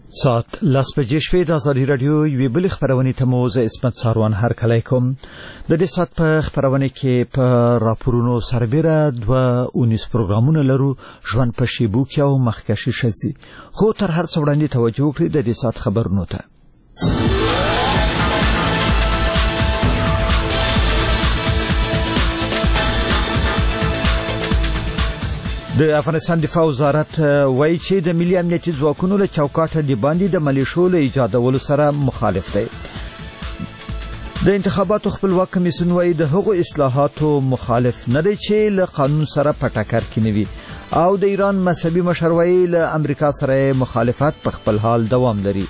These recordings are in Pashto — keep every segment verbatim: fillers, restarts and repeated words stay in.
ساعت لاس بجې شوې د ازادي رادیو یوې بلې خپرونې ته مو زه عصمت ساروان هرکلی کوم. د دې ساعت په خپرونه کې په راپورونو سربېره دوه اونیس پروګرامونه لرو، ژوند په شیبو کې او مخکشي شزي. خو تر هر څه وړاندې توجه وکړئ د دې ساعت خبرونو ته. د افغانستان دفاع وزارت وایي چې د ملي امنیتي ځواکونو له چوکاټه د باندې د ملیشو له ایجادولو سره مخالف دی. د انتخاباتو خپلواک کمیسیون وایي د هغو اصلاحاتو مخالف نه دی چې له قانون سره په ټکر کې نه وي، او د ایران مذهبي مشر وایي له امریکا سره مخالفت په خپل حال دوام لري.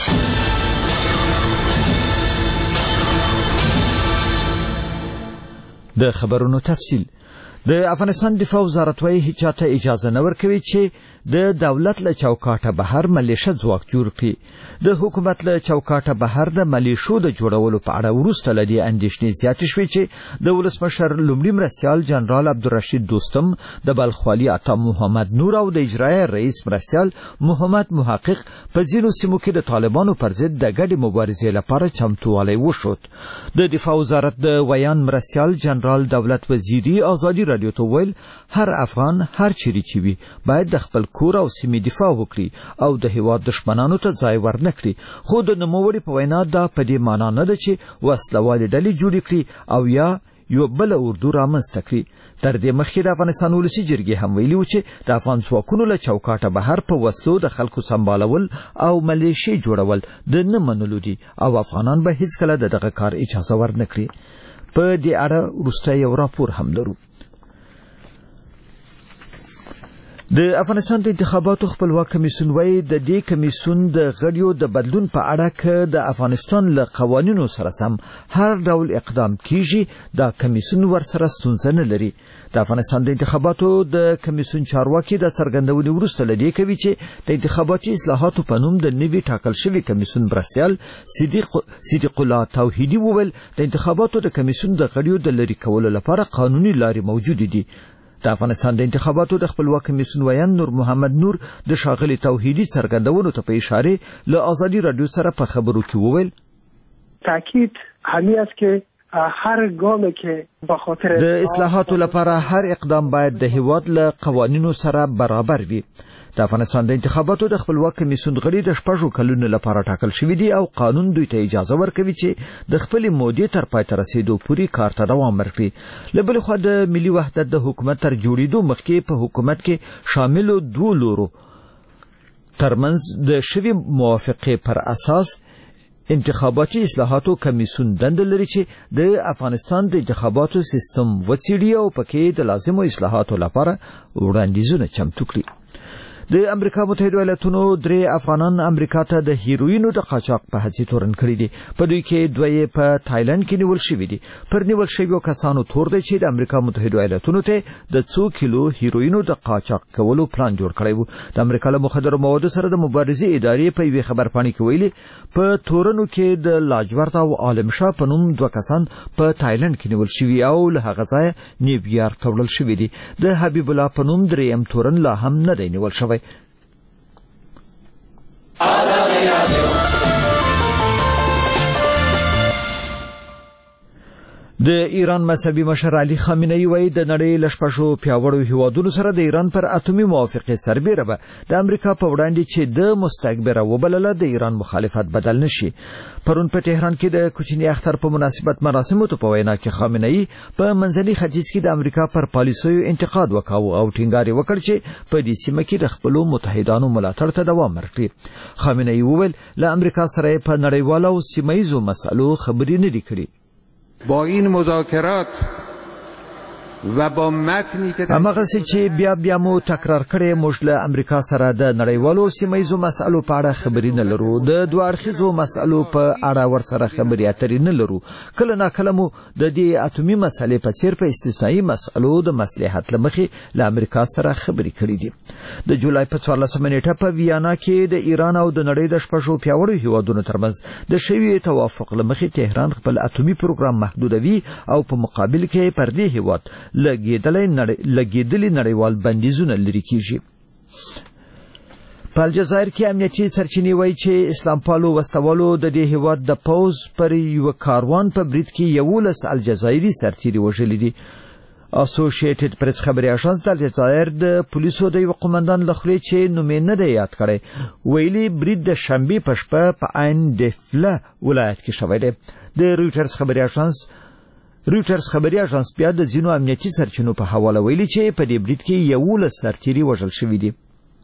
د خبرونو تفصیل. د افغانستان دفاع وزارت وايي هیڅ چاته اجازه نه ورکوي چې د دولت له چوکاټه بهر ملیشه ځواک جوړ کړي. د حکومت له چوکاټه بهر د ملیشو د جوړولو په اړه وروسته له دې اندېښنې زیاتې شوې چې د ولسمشر لومړي مرستیال جنرال عبدالرشید دوستم، د بلخ والي عطا محمد نور او د اجرایه رئیس مرستیال محمد محقق په ځینو سیمو کې د طالبانو پر ضد د ګډې مبارزې لپاره چمتووالی وښود. د دفاع وزارت د ویان مرستیال جنرال دولت وزیري ازادي رادیو ته ویل هر افغان هر چیرې چې وي باید د خپل کور او سیمې دفاع وکړي او د هیواد دشمنانو ته ځای ورنه کړي. خو د نوموړي په وینا دا په دې معنا نه ده چې وسلوالې ډلې جوړې کړي او یا یو بل اردو رامنځته کړي. تر دې مخکې د افغانستان ولسي جرګې هم ویلي و چې د افغان ځواکونو له چوکاټه بهر په وسلو د خلکو سمبالول او ملیشې جوړول د نه منلو دي او افغانان به هیڅکله د دغه کار اجازه ورنه کړي. په دې اړه وروسته یو راپور هم لرو. د افغانستان د انتخاباتو خپلواک کمیسیون وایي د دې کمیسیون د غړیو د بدلون په اړه که د افغانستان له قوانینو سره سم هر ډول اقدام کیږي دا کمیسیون ورسره ستونزه نه لري. د افغانستان د انتخاباتو د کمیسیون چارواکي د څرګندونې وروسته له دې کوي چې د انتخاباتي اصلاحاتو په نوم د نوي ټاکل شوي کمیسیون مرستیال صدیق صدیق الله توحیدي وویل د انتخاباتو د کمیسیون د غړیو د لرې کولو لپاره قانوني لارې موجودې دي. د افغانستان د انتخاباتو د خپلواک کمیسیون ویان نور محمد نور د ښاغلي توحیدي څرګندونو ته په اشاره له ازادي رادیو سره په خبرو کې وویل تاکید همین است که هر گامی که به خاطر د اصلاحاتو لپاره هر اقدام باید د هیواد له قوانینو سره برابر وي. د افغانستان د انتخاباتو د خپلواک کمیسیون غړي د شپږو کلونو لپاره ټاکل شوي دي او قانون دوی ته اجازه ورکوي چې د خپلې مودې تر پای ته رسیدو پورې کار ته دوام ورکړي. له بلې خوا د ملي وحدت د حکومت تر جوړېدو مخکې په حکومت کې شاملو دوو لورو ترمنځ د شوي موافقې پر اساس انتخاباتي اصلاحاتو کمیسیون دنده لري چې د افغانستان د انتخاباتو سیستم وڅېړي او پکې د لازمو اصلاحاتو لپاره وړاندیزونه چمتو کړي. د امریکا متحده ایالاتونو درې افغانان امریکا ته د هیروینو د قاچاق په حادثې تورن کړي دي. په دوی کې دوه یې په تایلند کې نیول شوي دي. پر نیول شویو کسانو تور دی چې د امریکا متحده ایالاتونو ته د څو کیلو هیروینو د قاچاق کولو پلان جوړ کړی و. د امریکا له مخدرو موادو سره د مبارزې ادارې په یوې خبرپاڼې کې ویلي په تورنو کې د لاجورد او عالم شاه په نوم دوه کسان په تایلند کې نیول شوي او له هغه ځایه نیویارک ته وړل شوي دي. د حبیب الله په نوم درېیم تورن لا هم نه دی نیول شوی. د ایران مذهبي مشر علي خامنه‌ای وایي د نړۍ له شپږو پیاوړو هیوادونو سره د ایران پر اتومي موافقې سربیره به د امریکا په وړاندې چې د مستکبره وبلله د ایران مخالفت بدل نشي. پرون په تهران کې د کوچني اختر په مناسبت مراسمو ته په وینا کې خامنه‌ای په منځني ختیځ کې د امریکا پر پالیسیو انتقاد وکاو او ټینګار وکړ چې په دې سیمه کې د خپلو متحدانو ملاتړ ته دوام ورکړي. خامنه‌ای وویل له امریکا سره په نړیوالو او سیمه‌یزو مسایلو خبرې نه دي کړې. با این مذاکرات و با متنی که همغه چې بیا بیا مو تکرار کړي موږ له امریکا سره د نړیوالو سیمه‌یزو مسایلو په اړه خبرې نه لرو. د دوه اړخیزو مسایلو په اړه ورسره خبرې اترې نه لرو. کله ناکله مو د دې اتومي مسلې په څیر په استثنایی مسایلو د مصلحت لمخې له امریکا سره خبرې کړې دي. د جولای په څوارلسمه نیټه په ویانا کې د ایران او د نړۍ د شپږو پیاوړو هیوادونو ترمنځ د شوي توافق لمخې تهران خپل اتومي پروګرام محدودوي او په مقابل کې پر دې هیواد لګیدلې نړیوال بندیزونه لري کیږي. په الجزایر کې امنیتي سرچینې وایي چې اسلام پالو وسلوالو د دې هیواد د پوز پر یو کاروان په برید کې یولس الجزایري سرتیري وژلي دي. اسوسییټډ پریس خبري اژانس د الجزایر د پولیسو د یو قومندان لخوا چې نوم نه دی یاد کړی ویلي برید د شنبه په شپه په عین دفله ولایت کې شوی دی. د رويټرز خبري اژانس رويټرز خبري اژانس بیا د ځینو امنیتي سرچینو په حواله ویلي چې په دې برید کې یولس سرتیري وژل شوي دي.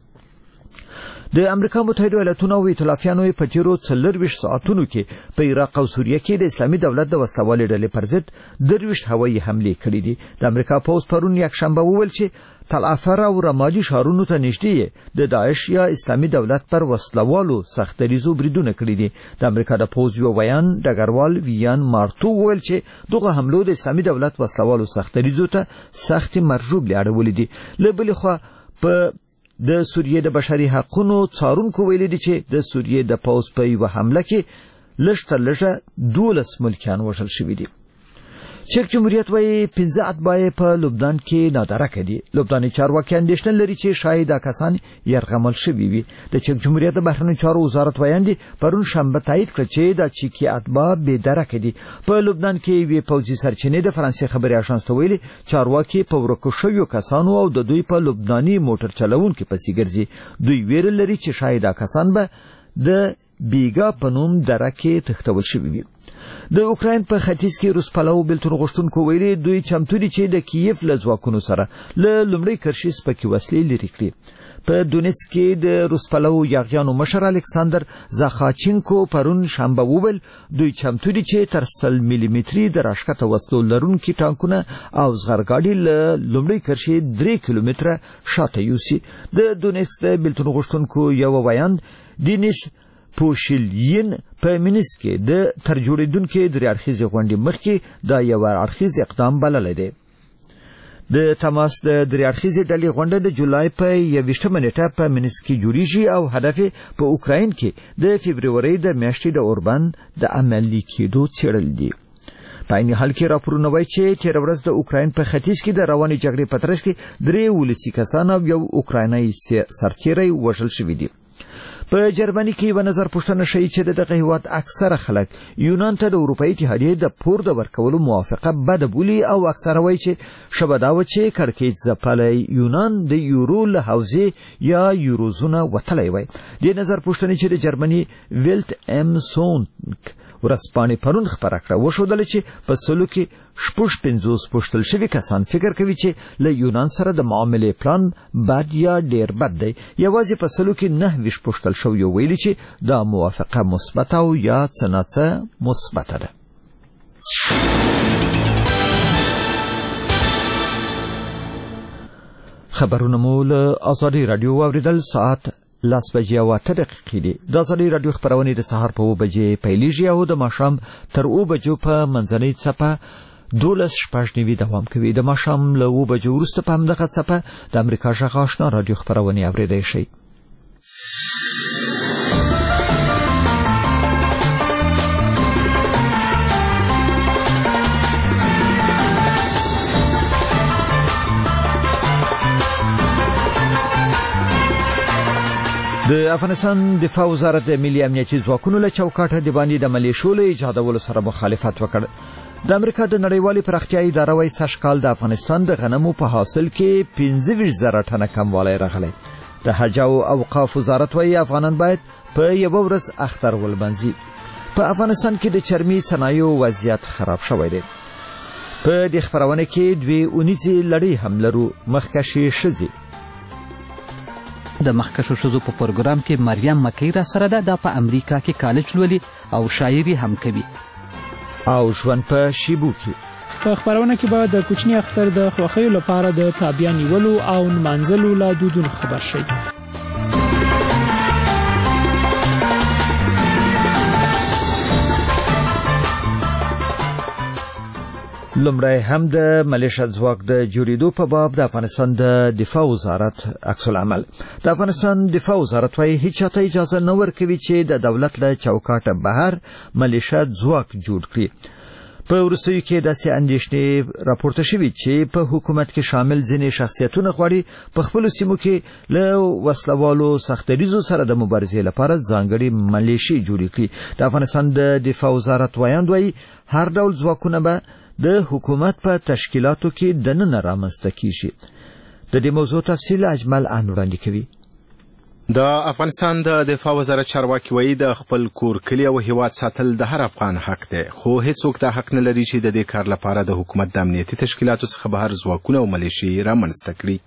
د امریکا متحده ایالاتونو او ائتلافیانو په تیرو څلورویشت ساعتونو کې په عراق او سوریه کې د اسلامي دولت د وسلوالې ډلې پر ضد درویشت هوایي حملې کړې دي. د امریکا پوز پرون یکشنبه وویل چې تل افر او رمادي ښارونو ته نږدې د داعش یا اسلامي دولت پر وسلوالو سخت دریزو بریدونه کړي دي. د امریکا د پوز یو بیان ډګروال ویان مارتو وویل چې دغه حملو د اسلامي دولت وسلوالو سخت دریزو ته سخت مرجوب لاړولې دي. له بلې خوا په د سوریه د بشري حقوقو څارونکو ویلي دي چې د سوریه د پوز په یو حمله کې لږ تر لږه دولس ملکیان وژل شوي دي. چک جمهوریت وايي پنځه اتباع په لبنان کې نادرکه دي. لبناني چارواکي اندېښنه لري چې شاید کسان يرغمل شوي وي. د چک جمهوریت د بهرنیو چارو وزارت وایي پرون شنبه تایید کړ چې د چکی اتباع بې درکه دي. په لبنان کې وی پوځي سرچینې د فرانسې خبري اژانس ته ویلي چارواکي په ورکو شویو کسانو او د دوی په لبناني موټر چلوونکو پسې ګرځي. دوی ویره لري چې شاید کسان به د بیګا په نوم درکه تختول شوي وي. د اوکراین په ختیځ کې روس پلو بلتون غشتونکو ویلي دوی چمتو دي چې د کیف له ځواکونو سره له لومړي کرښې سپکې وسلې لري کړي. په دونیتسک کې د روس پلو یاغیانو مشر الکساندر زاخاچینکو پرون شنبه وویل دوی چمتو دي چې تر سل ملي متري د راښکته وسلو لرونکي ټانکونه او زغرګاډي له لومړي کرښې درې کیلومتره شاته یوسي. د دونیتسک د بلتون غشتونکو یو بیان دینیس پوشیلین په مینسک کې د تر جوړیدونکو درې اړخیزې غونډې مخکې دا یو اړخیز اقدام بللی دی. د تماس د درې اړخیزې ډلې غونډه د جولای په یویشتمه نیټه په مینسک کې جوړیږي او هدف په اوکراین کې د فبروري د میاشتې د اوربند د عملي کېدو څېړل دي. په عین حال کې راپورونه وایي چې تېره ورځ د اوکراین په ختیځ کې د روانې جګړې په ترڅ کې درې ولسي کسان او یو اوکرایني سرتیری وژل شوي دي. په جرمني کې یو نظر پوښتنه شوې چې دغه هیواد اکثره خلک یونان ته د اروپאי اتحادیې د پور د ورکولو موافقه بده بولي او اکثره وایي چې شبدا و چې کړکېچ ځپلی یونان د یورو له حوزې یا یوروزونه وتلی وای. د نظر پوښتنې چې د جرمني ویلت ام سونک ورځپاڼې پرون خپره کړه وښودله چې په سلو کې شپږ پنځوس پوښتل شوي کسان فکر کوي چې له یونان سره د معاملې پلان بد یا ډیر بد دی. یوازې په سلو کې نهه ویشت پوښتل شوي ویلي چې دا موافقه مثبته او یا څه نه څه مثبته ده. خبرونه مو له ازادي رادیو واوریدل. ساعت لاس بجې او اته دقیقې دي. د ازادي رادیو خبرونه د سهار په اوه بجې پیلیږي او د ماښام تر اوه بجو په منځنۍ څپه دولس شپږ نوي دوام کوي. د ماښام له اوه بجو وروسته په همدغه څپه د امریکا غږ آشنا رادیو خبرونه اورېدای شئ. د افغانستان دفاع وزارت د ملي امنیتي ځواکونو له چوکاټه د باندې د ملیشو له ایجادولو سره مخالفت وکړ. د امریکا د نړیوالې پراختیا اداره وايي سږ کال د افغانستان د غنمو په حاصل کې پنځه ویشت زره ټنه کموالی راغلی. د حج او اوقاف وزارت وايي افغانان باید په یوه ورځ اختر ولمانځي. په افغانستان کې د چرمي صنایعو وضعیت خراب شوی دی. په دې خبرونه کې دوی اونیزې لړۍ هم لرو. مخکښې ښځې د مخکښو ښځو په پروګرام کې مریم مکی را سره ده. دا په امریکا کې کالج لولي او شاعري هم کوي. او ژوند په شیبو کې په خبرونه کې به د کوچني اختر د خوښیو لپاره د تابیا نیولو او نمانځلو له دودونو خبر شئ. لومړی هم د ملیشیا ځواک د جوړېدو په باب د افغانستان د دفاع وزارت عکس العمل. د افغانستان دفاع وزارت وايي هیڅ چاته اجازه نه ورکوي چې د دولت له چوکاټه بهر ملیشیا ځواک جوړ کړي. په وروستیو کې داسې اندېښنې راپورته شوي چې په حکومت کې شامل ځینې شخصیتونه غواړي په خپلو سیمو کې له وسلوالو سختدریزو سره د مبارزې لپاره ځانګړي ملیشې جوړې کړي. د افغانستان د دفاع وزارت وایاند وایي هر ډول ځواکونه به د حکومت په تشکیلاتو کې دننه رامنځته کیږي. د دې موضوع تفصیل اجمل ان وړاندې کوي. د افغانستان د دفاع وزارت چارواکي وایي د خپل کور کلی او هیواد ساتل د هر افغان حق دی، خو هیڅوک دا حق نه لري چې د دې کار لپاره د حکومت د امنیتي تشکیلاتو څخه بهر ځواکونه او ملیشې رامنځته کړي.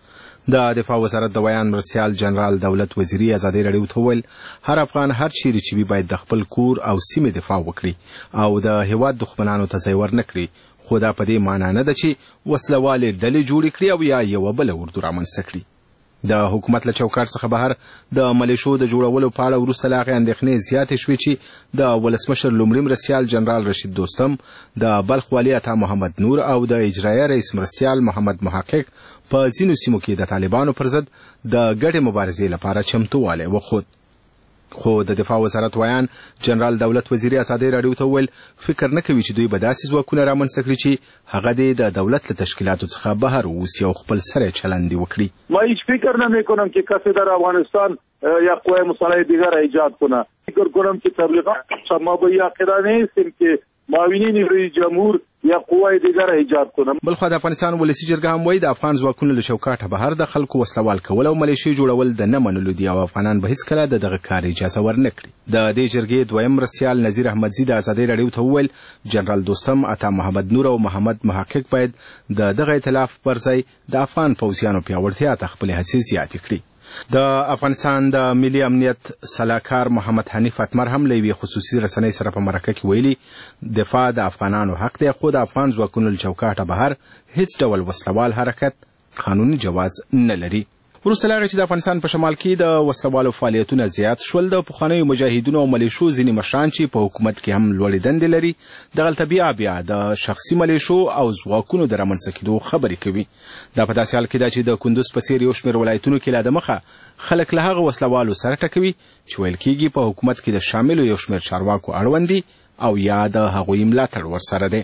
د دفاع وزارت د بیان مرستیال جنرال دولت وزیري ازادي راډیو ته وویل هر افغان هر چیرې چې وي باید د خپل کور او سیمې دفاع وکړي او د هیواد دښمنانو ته ځای ورنه کړي، خو دا په دې معنا نه ده چې وسلوالې ډلې جوړې کړي او یا یوه بله اردو رامنځته کړي. د حکومت له چوکاټ څخه بهر د ملیشو د جوړولو په اړه وروسته له هغې اندېښنې زیاتې شوې چې د ولسمشر لومړي مرستیال جنرال رشید دوستم، د بلخ والي عطا محمد نور او د اجرایه رئیس مرستیال محمد محقق په ځینو سیمو کې د طالبانو پر ضد د ګډې مبارزې لپاره چمتووالی وښود. خو د دفاع وزارت ویان جنرال دولت وزیري ازادي راډیو ته وویل فکر نه کوي چې دوی به داسې ځواکونه رامنځته کړي چې هغه د دولت له تشکیلاتو څخه بهر واوسي او خپل سره چلند وکړي. ما هیچ فکر نمیکنم که کسی در افغانستان یا قوه مسلح دیگر ایجاد کنه. فکر کنم که تبلیغات ما به عقیده نیستیم که معاونین رئیس جمهور یا قوه دیگر ایجاد کنه. بلخو د افغانستان ولسی جرګه هم وایي د افغان ځواکونو له چوکاټه بهر د خلکو وسلوال کول او ملیشې جوړول د نه منلو دي او افغانان به هیڅکله د دغه کار اجازه ورنه کړي. د دې جرګې دویم مرستیال نذیر احمدزي د ازادي راډیو ته وویل جنرال دوستم، عطا محمد نور او محمد محقق باید د دغه ائتلاف پر ځای د افغان پوځیانو پیاوړتیا ته خپلې هڅې زیاتې کړي. د افغانستان د ملي امنیت سلاکار محمد حنیف اتمر هم له یوې خصوصي رسنۍ سره په مرکه کې ویلي دفاع د افغانانو حق دی، خو د افغان ځواکونو له چوکاټه بهر هیڅ ډول وسلوال حرکت قانوني جواز نه لري. وروسته له هغې چې د افغانستان په شمال کې د وسلوالو فعالیتونه زیات شول، د پخوانیو مجاهدینو او ملیشو ځینې مشران چې په حکومت کې هم لوړې دندې لري دغلته بیا بیا د شخصي ملیشو او ځواکونو د رامنځته کېدو خبرې کوي. دا په داسې حال کې ده چې د کندوز په څېر یو شمېر ولایتونو کې لا دمخه خلک له هغه وسلوالو سره ټکوي چې ویل کېږي په حکومت کې د شاملو یو شمېر چارواکو اړوند دي او یا د هغوی ملاتړ ورسره دی.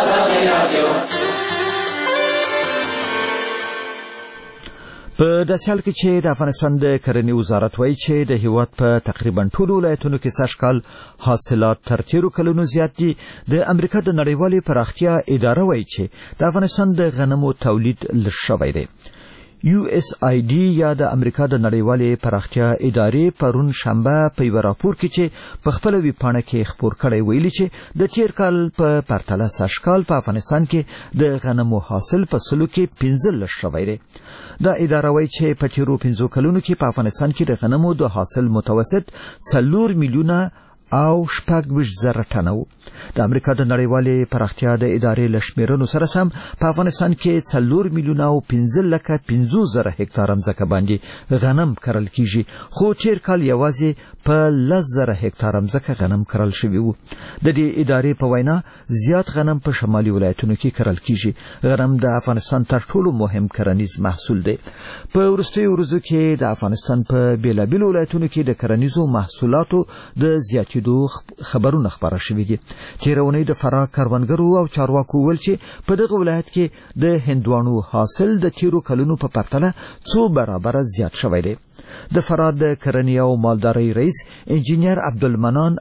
په داسې حال کې چې د افغانستان د کرنې وزارت وایي چې د هیواد په تقریبا ټولو ولایتونو کې سږ کال حاصلات تر تېرو کلونو زیات دي، د امریکا د نړیوالې پراختیا اداره وایي چې د افغانستان د غنمو تولید لږ شوی دی. یو اس آی ډي یا د امریکا د نړیوالې پراختیا ادارې پرون شنبه په یو راپور کې چې په خپله ویبپاڼه کې خپور کړی ویلي چې د تېر کال په پرتله سږ کال په افغانستان کې د غنمو حاصل په سلو کې پنځلس شوی دی. دا اداره وایي چې په تېرو پنځو کلونو کې په افغانستان کې د غنمو د حاصل متوسط څلور میلیونه او شپږ ویشت زره ټنه و. د امریکا د نړیوالې پراختیا د ادارې له شمېرنو سره سم په افغانستان کې څلور میلیونه او پنځه لکه پنځوس زره هکتاره مځکه باندې غنم کرل کیږي، خو تېر کال یوازې په لس زره هکتاره مځکه غنم کرل شوي وو. د دې ادارې په وینا زیات غنم په شمالي ولایتونو کې کرل کیږي. غنم د افغانستان تر ټولو مهم کرنیز محصول دی. په وروستیو ورځو کې د افغانستان په بېلابېلو ولایتونو کې د کرنیزو محصولاتو د زیاتېدو خبرونه خپاره شوي دي. تېره اونۍ د فراه کروندګرو او چارواکو وویل چې په دغه ولایت کې د هندوانو حاصل د تېرو کلونو په پرتله څو برابره زیات شوی دی. د فراه د کرنې او مالدارۍ رئیس انجینیر عبدالمنان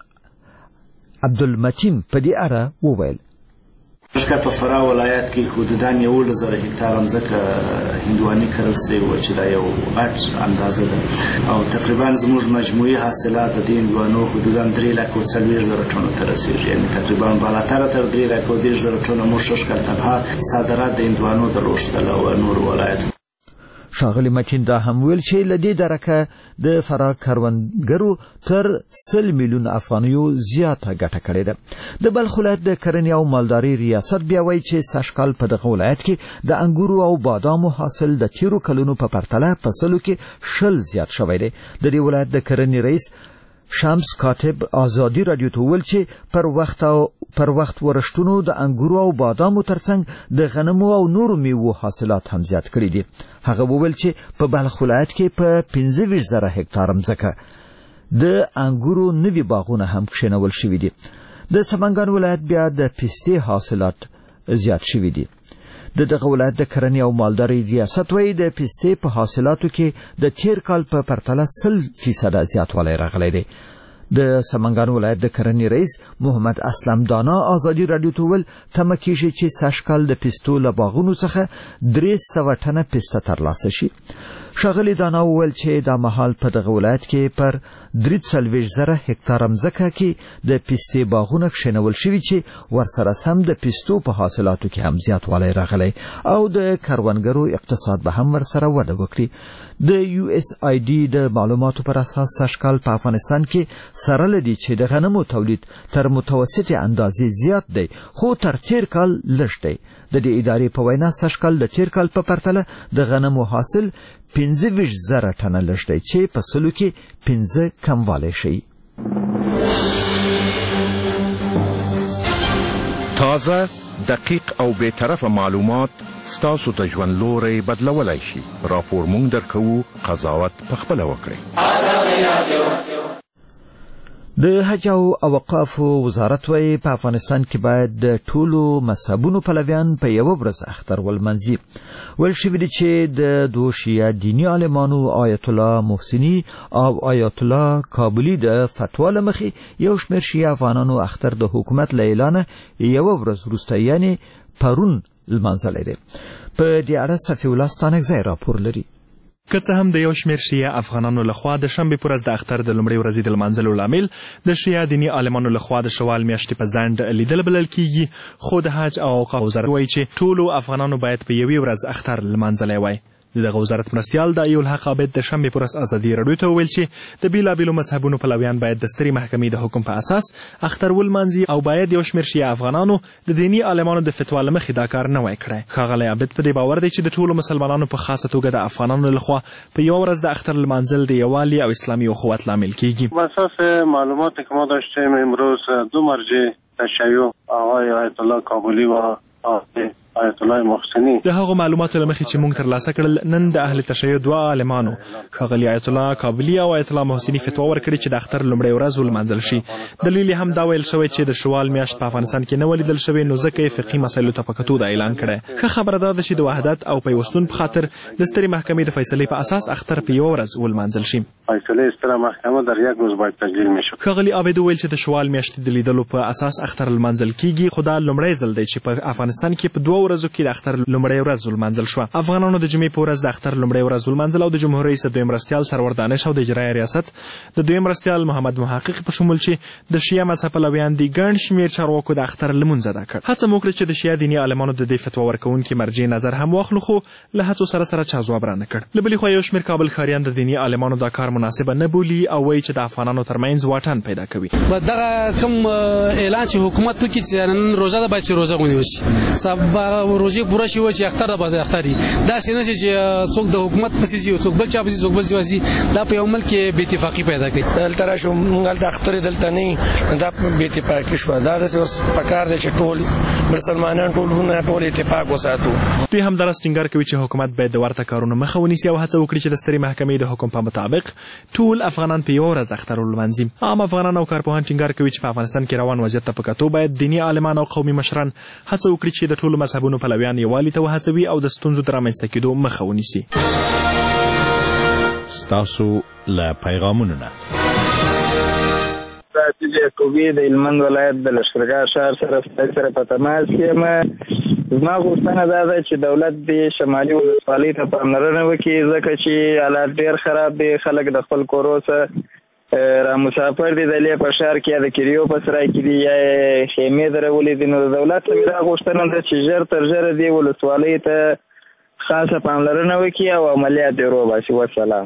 عبدالمتین په دې اړه وویل شکر په فراه ولایت کې حدوداً یولس زره هکتاره مځکه هندواني کرل سوې وه چې دا یو غټ اندازه ده او تقریبا زموږ مجموعي حاصلات د دې هندوانو حدوداً درې لکه او څلوېښت زره ټنو ته رسېږي، یعنې تقریبا بالاتره تر درې لکه او دېرش زره ټنو موږ ښه ښکار تنها صادرات د هندوانو درلوښتل او نورو ولایتونو. ښاغلي متین دا هم ویل چې له دې درکه د فراه کروندګرو تر سل میلیون افغانیو زیاته ګټه کړې ده. د بلخ ولایت د کرنې او مالدارۍ ریاست بیا وایي چې سږ کال په دغه ولایت کې د انګورو او بادامو حاصل د تېرو کلونو په پرتله په سلو کې شل زیات شوی دی. د دې ولایت د کرنې رئیس شمس کاتب ازادي راډیو ته وویل چې پر وخت او پر وخت ورښتونو د انګورو او بادامو ترڅنګ د غنمو او نورو میوو حاصلات هم زیات کړي دي. هغه وویل چې په بلخ ولایت کې په پنځه ویشت زره هکتاره مځکه د انګورو نوي باغونه هم کښېنول شوي دي. د سمنګان ولایت بیا د پستې حاصلات زیات شوي دي. د دغه ولایت د کرنې او مالدارۍ ریاست وایي د پستې په حاصلاتو کې د تیر کال په پرتله سل فیصده زیاتوالی راغلی دی. د سمنګان ولایت د کرنې رئیس محمد اسلم دانا ازادي رادیو ته وویل تمه کېږي چې سږ کال د پستو له باغونو څخه درې سوه ټنه پسته ترلاسه شي. ښاغلي دانا وویل چې دا مهال په دغه ولایت کې پر درې څلوېښت زره هکتاره مځکه کې د پستې باغونه کښېنول شوي چې ورسره سم د پستو په حاصلاتو کې هم زیاتوالی راغلی او د کروندګرو اقتصاد به هم ورسره وده وکړي. د یو اس آی ډي د معلوماتو پر اساس سږ کال په افغانستان کې سره لدی چې د غنمو تولید تر متوسطې اندازې زیات دی خو تر تیر کال لږ دی. د دې ادارې په وینا سږ کال د تیر کال په پرتله د غنمو حاصل پنځه ویشت زره ټنه لږ دی چې په سلو کې پنځه کموالی شي. تازه، دقیق او بی‌طرفه معلومات ستاسو د ژوند لوری بدلولی شي. راپور مونږ درکوو، قضاوت پخپله وکړئ. د حج او اوقافو وزارت وایي په افغانستان کې باید د ټولو مذهبونو پلویان په یوه ورځ اختر ولمانځي. ویل شوي دي چې د دوه شیعه دیني عالمانو آیت الله محسني او آیت الله کابلي د فتوا له مخې یو شمېر شیعه افغانانو اختر د حکومت له اعلانه یوه ورځ وروسته یعنې پرون لمانځلی دی. په دې اړه صفي الله ستانکزی راپور لري. که څه هم د یو شمېر شیعه افغانانو لخوا د شنبې په ورځ د اختر د لومړۍ ورځې د لمانځلو لامل د شیعه دیني عالمانو لخوا د شوال میاشتې په ځنډ لیدل بلل کیږي، خو د حج او اوقافو وزارت وایي چې ټولو افغانانو باید په یوې ورځ اختر لمانځلی وای. دغه وزارت مرستیال د ایالحق عابد د شنبې په ورځ ازادي راډیو ته وویل چې د بېلابېلو مذهبونو پلویان باید د سترې محکمې د حکم په اساس اختر ولمانځي او باید یو شمېر شیعه افغانانو د دیني عالمانو د فتوا له مخې دا کار نه وای کړی. ښاغلی عابد په دې باور دی چې د ټولو مسلمانانو په خاصه توګه د افغانانو لخوا په یوه ورځ د اختر لمانځل د یووالي او اسلامي اخوت لامل کیږي. بر اساس معلوماتی که ما داشتیم امروز دو مرجع تشیع آقای آیت الله کابلی و آقای آیت الله محسنی د هغو معلوماتو له مخې چې موږ ترلاسه کړل نن د اهل تشیع دوه عالمانو ښاغلي آیت الله کابلي او آیت الله محسني فتوا ورکړې چې د اختر لومړۍ ورځ ولمانځل شي. دلیل یې هم دا ویل شوی چې د شوال میاشت په افغانستان کې نه ولیدل شوې نو ځکه یې فقهي مسایلو ته په کتو دا اعلان کړی. ښه خبره دا ده چې د وحدت او پیوستون په خاطر د سترې محکمې د فیصلې په اساس اختر په یوه ورځ ولمانځل شي. فیصله ستره محکمه در یک روز باید تجلیل میشد. ښاغلي عابد ویل چې د شوال میاشتې د لیدلو په اساس اختر لمانځل کیږي، خو دا لومړی ځل دی چې په افغانستان کې په دوه ورځو کې د اختر لومړۍ ورځ ولمانځل شوه. افغانانو د جمعې په ورځ د اختر لومړۍ ورځ ولمانځل او د جمهور رئیس دویم مرستیال سرور دانش او د اجرایه ریاست د دویم مرستیال محمد محقق په شمول چې د شیعه مذهب پلویان دي ګڼ شمېر چارواکو د اختر لمونځ ادا کړ. هڅه مو وکړه چې د شیعه دیني عالمانو د دې فتوا ورکوونکي مرجع نظر هم واخلو، خو له هڅو سره سره چا ځواب رانه کړ. له بلې خوا یو شمېر کابل ښاریان د دیني عالمانو دا کار مناسبه نه بولي او وایي چې د افغانانو ترمنځ واټن پیدا کوي. دغه کوم اعلان چې حکومت وکړي چې نن روژه ده باید چې روژه ونیول شي، سبا روژې پوره شي چې اختر ده باید اختر وي. داسې نه چې څوک د حکومت پسې ځي څوک بل چا پسې څوک بل ځي، دا په یو ملک کې بې اتفاقي پیدا کوي. دلته راشو موږ هلته اختر دلته نه دا بې اتفاقي شوه. دا داسې اوس پکار دی چې ټول مسلمانان ټول ټول اتفاق وساتو. دوی همداراز ټینګار کوي چې حکومت باید د ورته کارونو مخه ونیسي او هڅه وکړي چې د سترې محکمې د حکم په مطابق ټول افغانان په یوه ورځ اختر ولمانځي. عام افغانان او کارپوهان ټینګار کوي چې په افغانستان کې روان وضعیت ته په کتو باید دیني عالمان او قومي مشران هڅه وکړي چې د ټولو مذهبونو پلویان یووالي ته وهڅوي او د ستونزو د رامنځته کېدو مخه ونیسي. ستاسو له پیغامونو نه ساتي یعقوبی د هلمند ولایت د لښکرګاه ښار سره ستاسو سره په تماس یم. زما غوښتنه دا ده چې دولت د شمالي ولسوالۍ ته پاملرنه وکړي ځکه چې حالات ډېر خراب دي. خلک د خپل کورو څخه را مسافر دي، د لې په ښار کې یا د کریو په سرای کې دي یا خیمې درولې دي. نو د دولت څخه دا غوښتنه ده چې ژر تر ژره دې ولسوالۍ ته خاصه پاملرنه وکړي او عملیات یې وباسي. وسلام.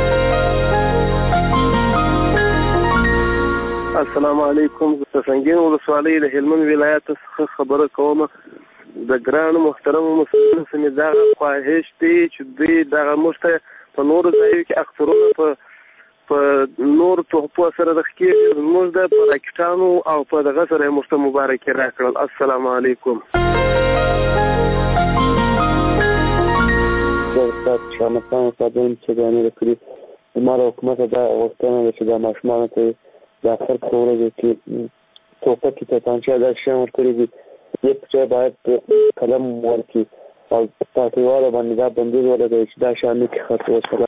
السلام علیکم. د سنګین ولسوالۍ د هلمند ولایت څخه خبره کوم. د ګرانو محترمو مسؤلینو څخه دا خواهش دی چې دوی دغه موږ ته په نورو ځایو کې اخترونه په په نورو تحفو سره د ښکېږي، زموږ د په راکټانو او په دغه سره یې موږ ته مبارکي راکړل. السلام علیکم. استاد شامستان صادم چې د امیر کړي زما د حکومت دا غوښتنه ده چې د ماشومانو ته د اختر په ورځو کې ټوپک توپانچه دا شیان ورکړي دي دې په ځای باید قلم ورکړي او پارټیوالو باندې دا بندیز ولګوي چې دا شیان نه کښې خرڅ وسله.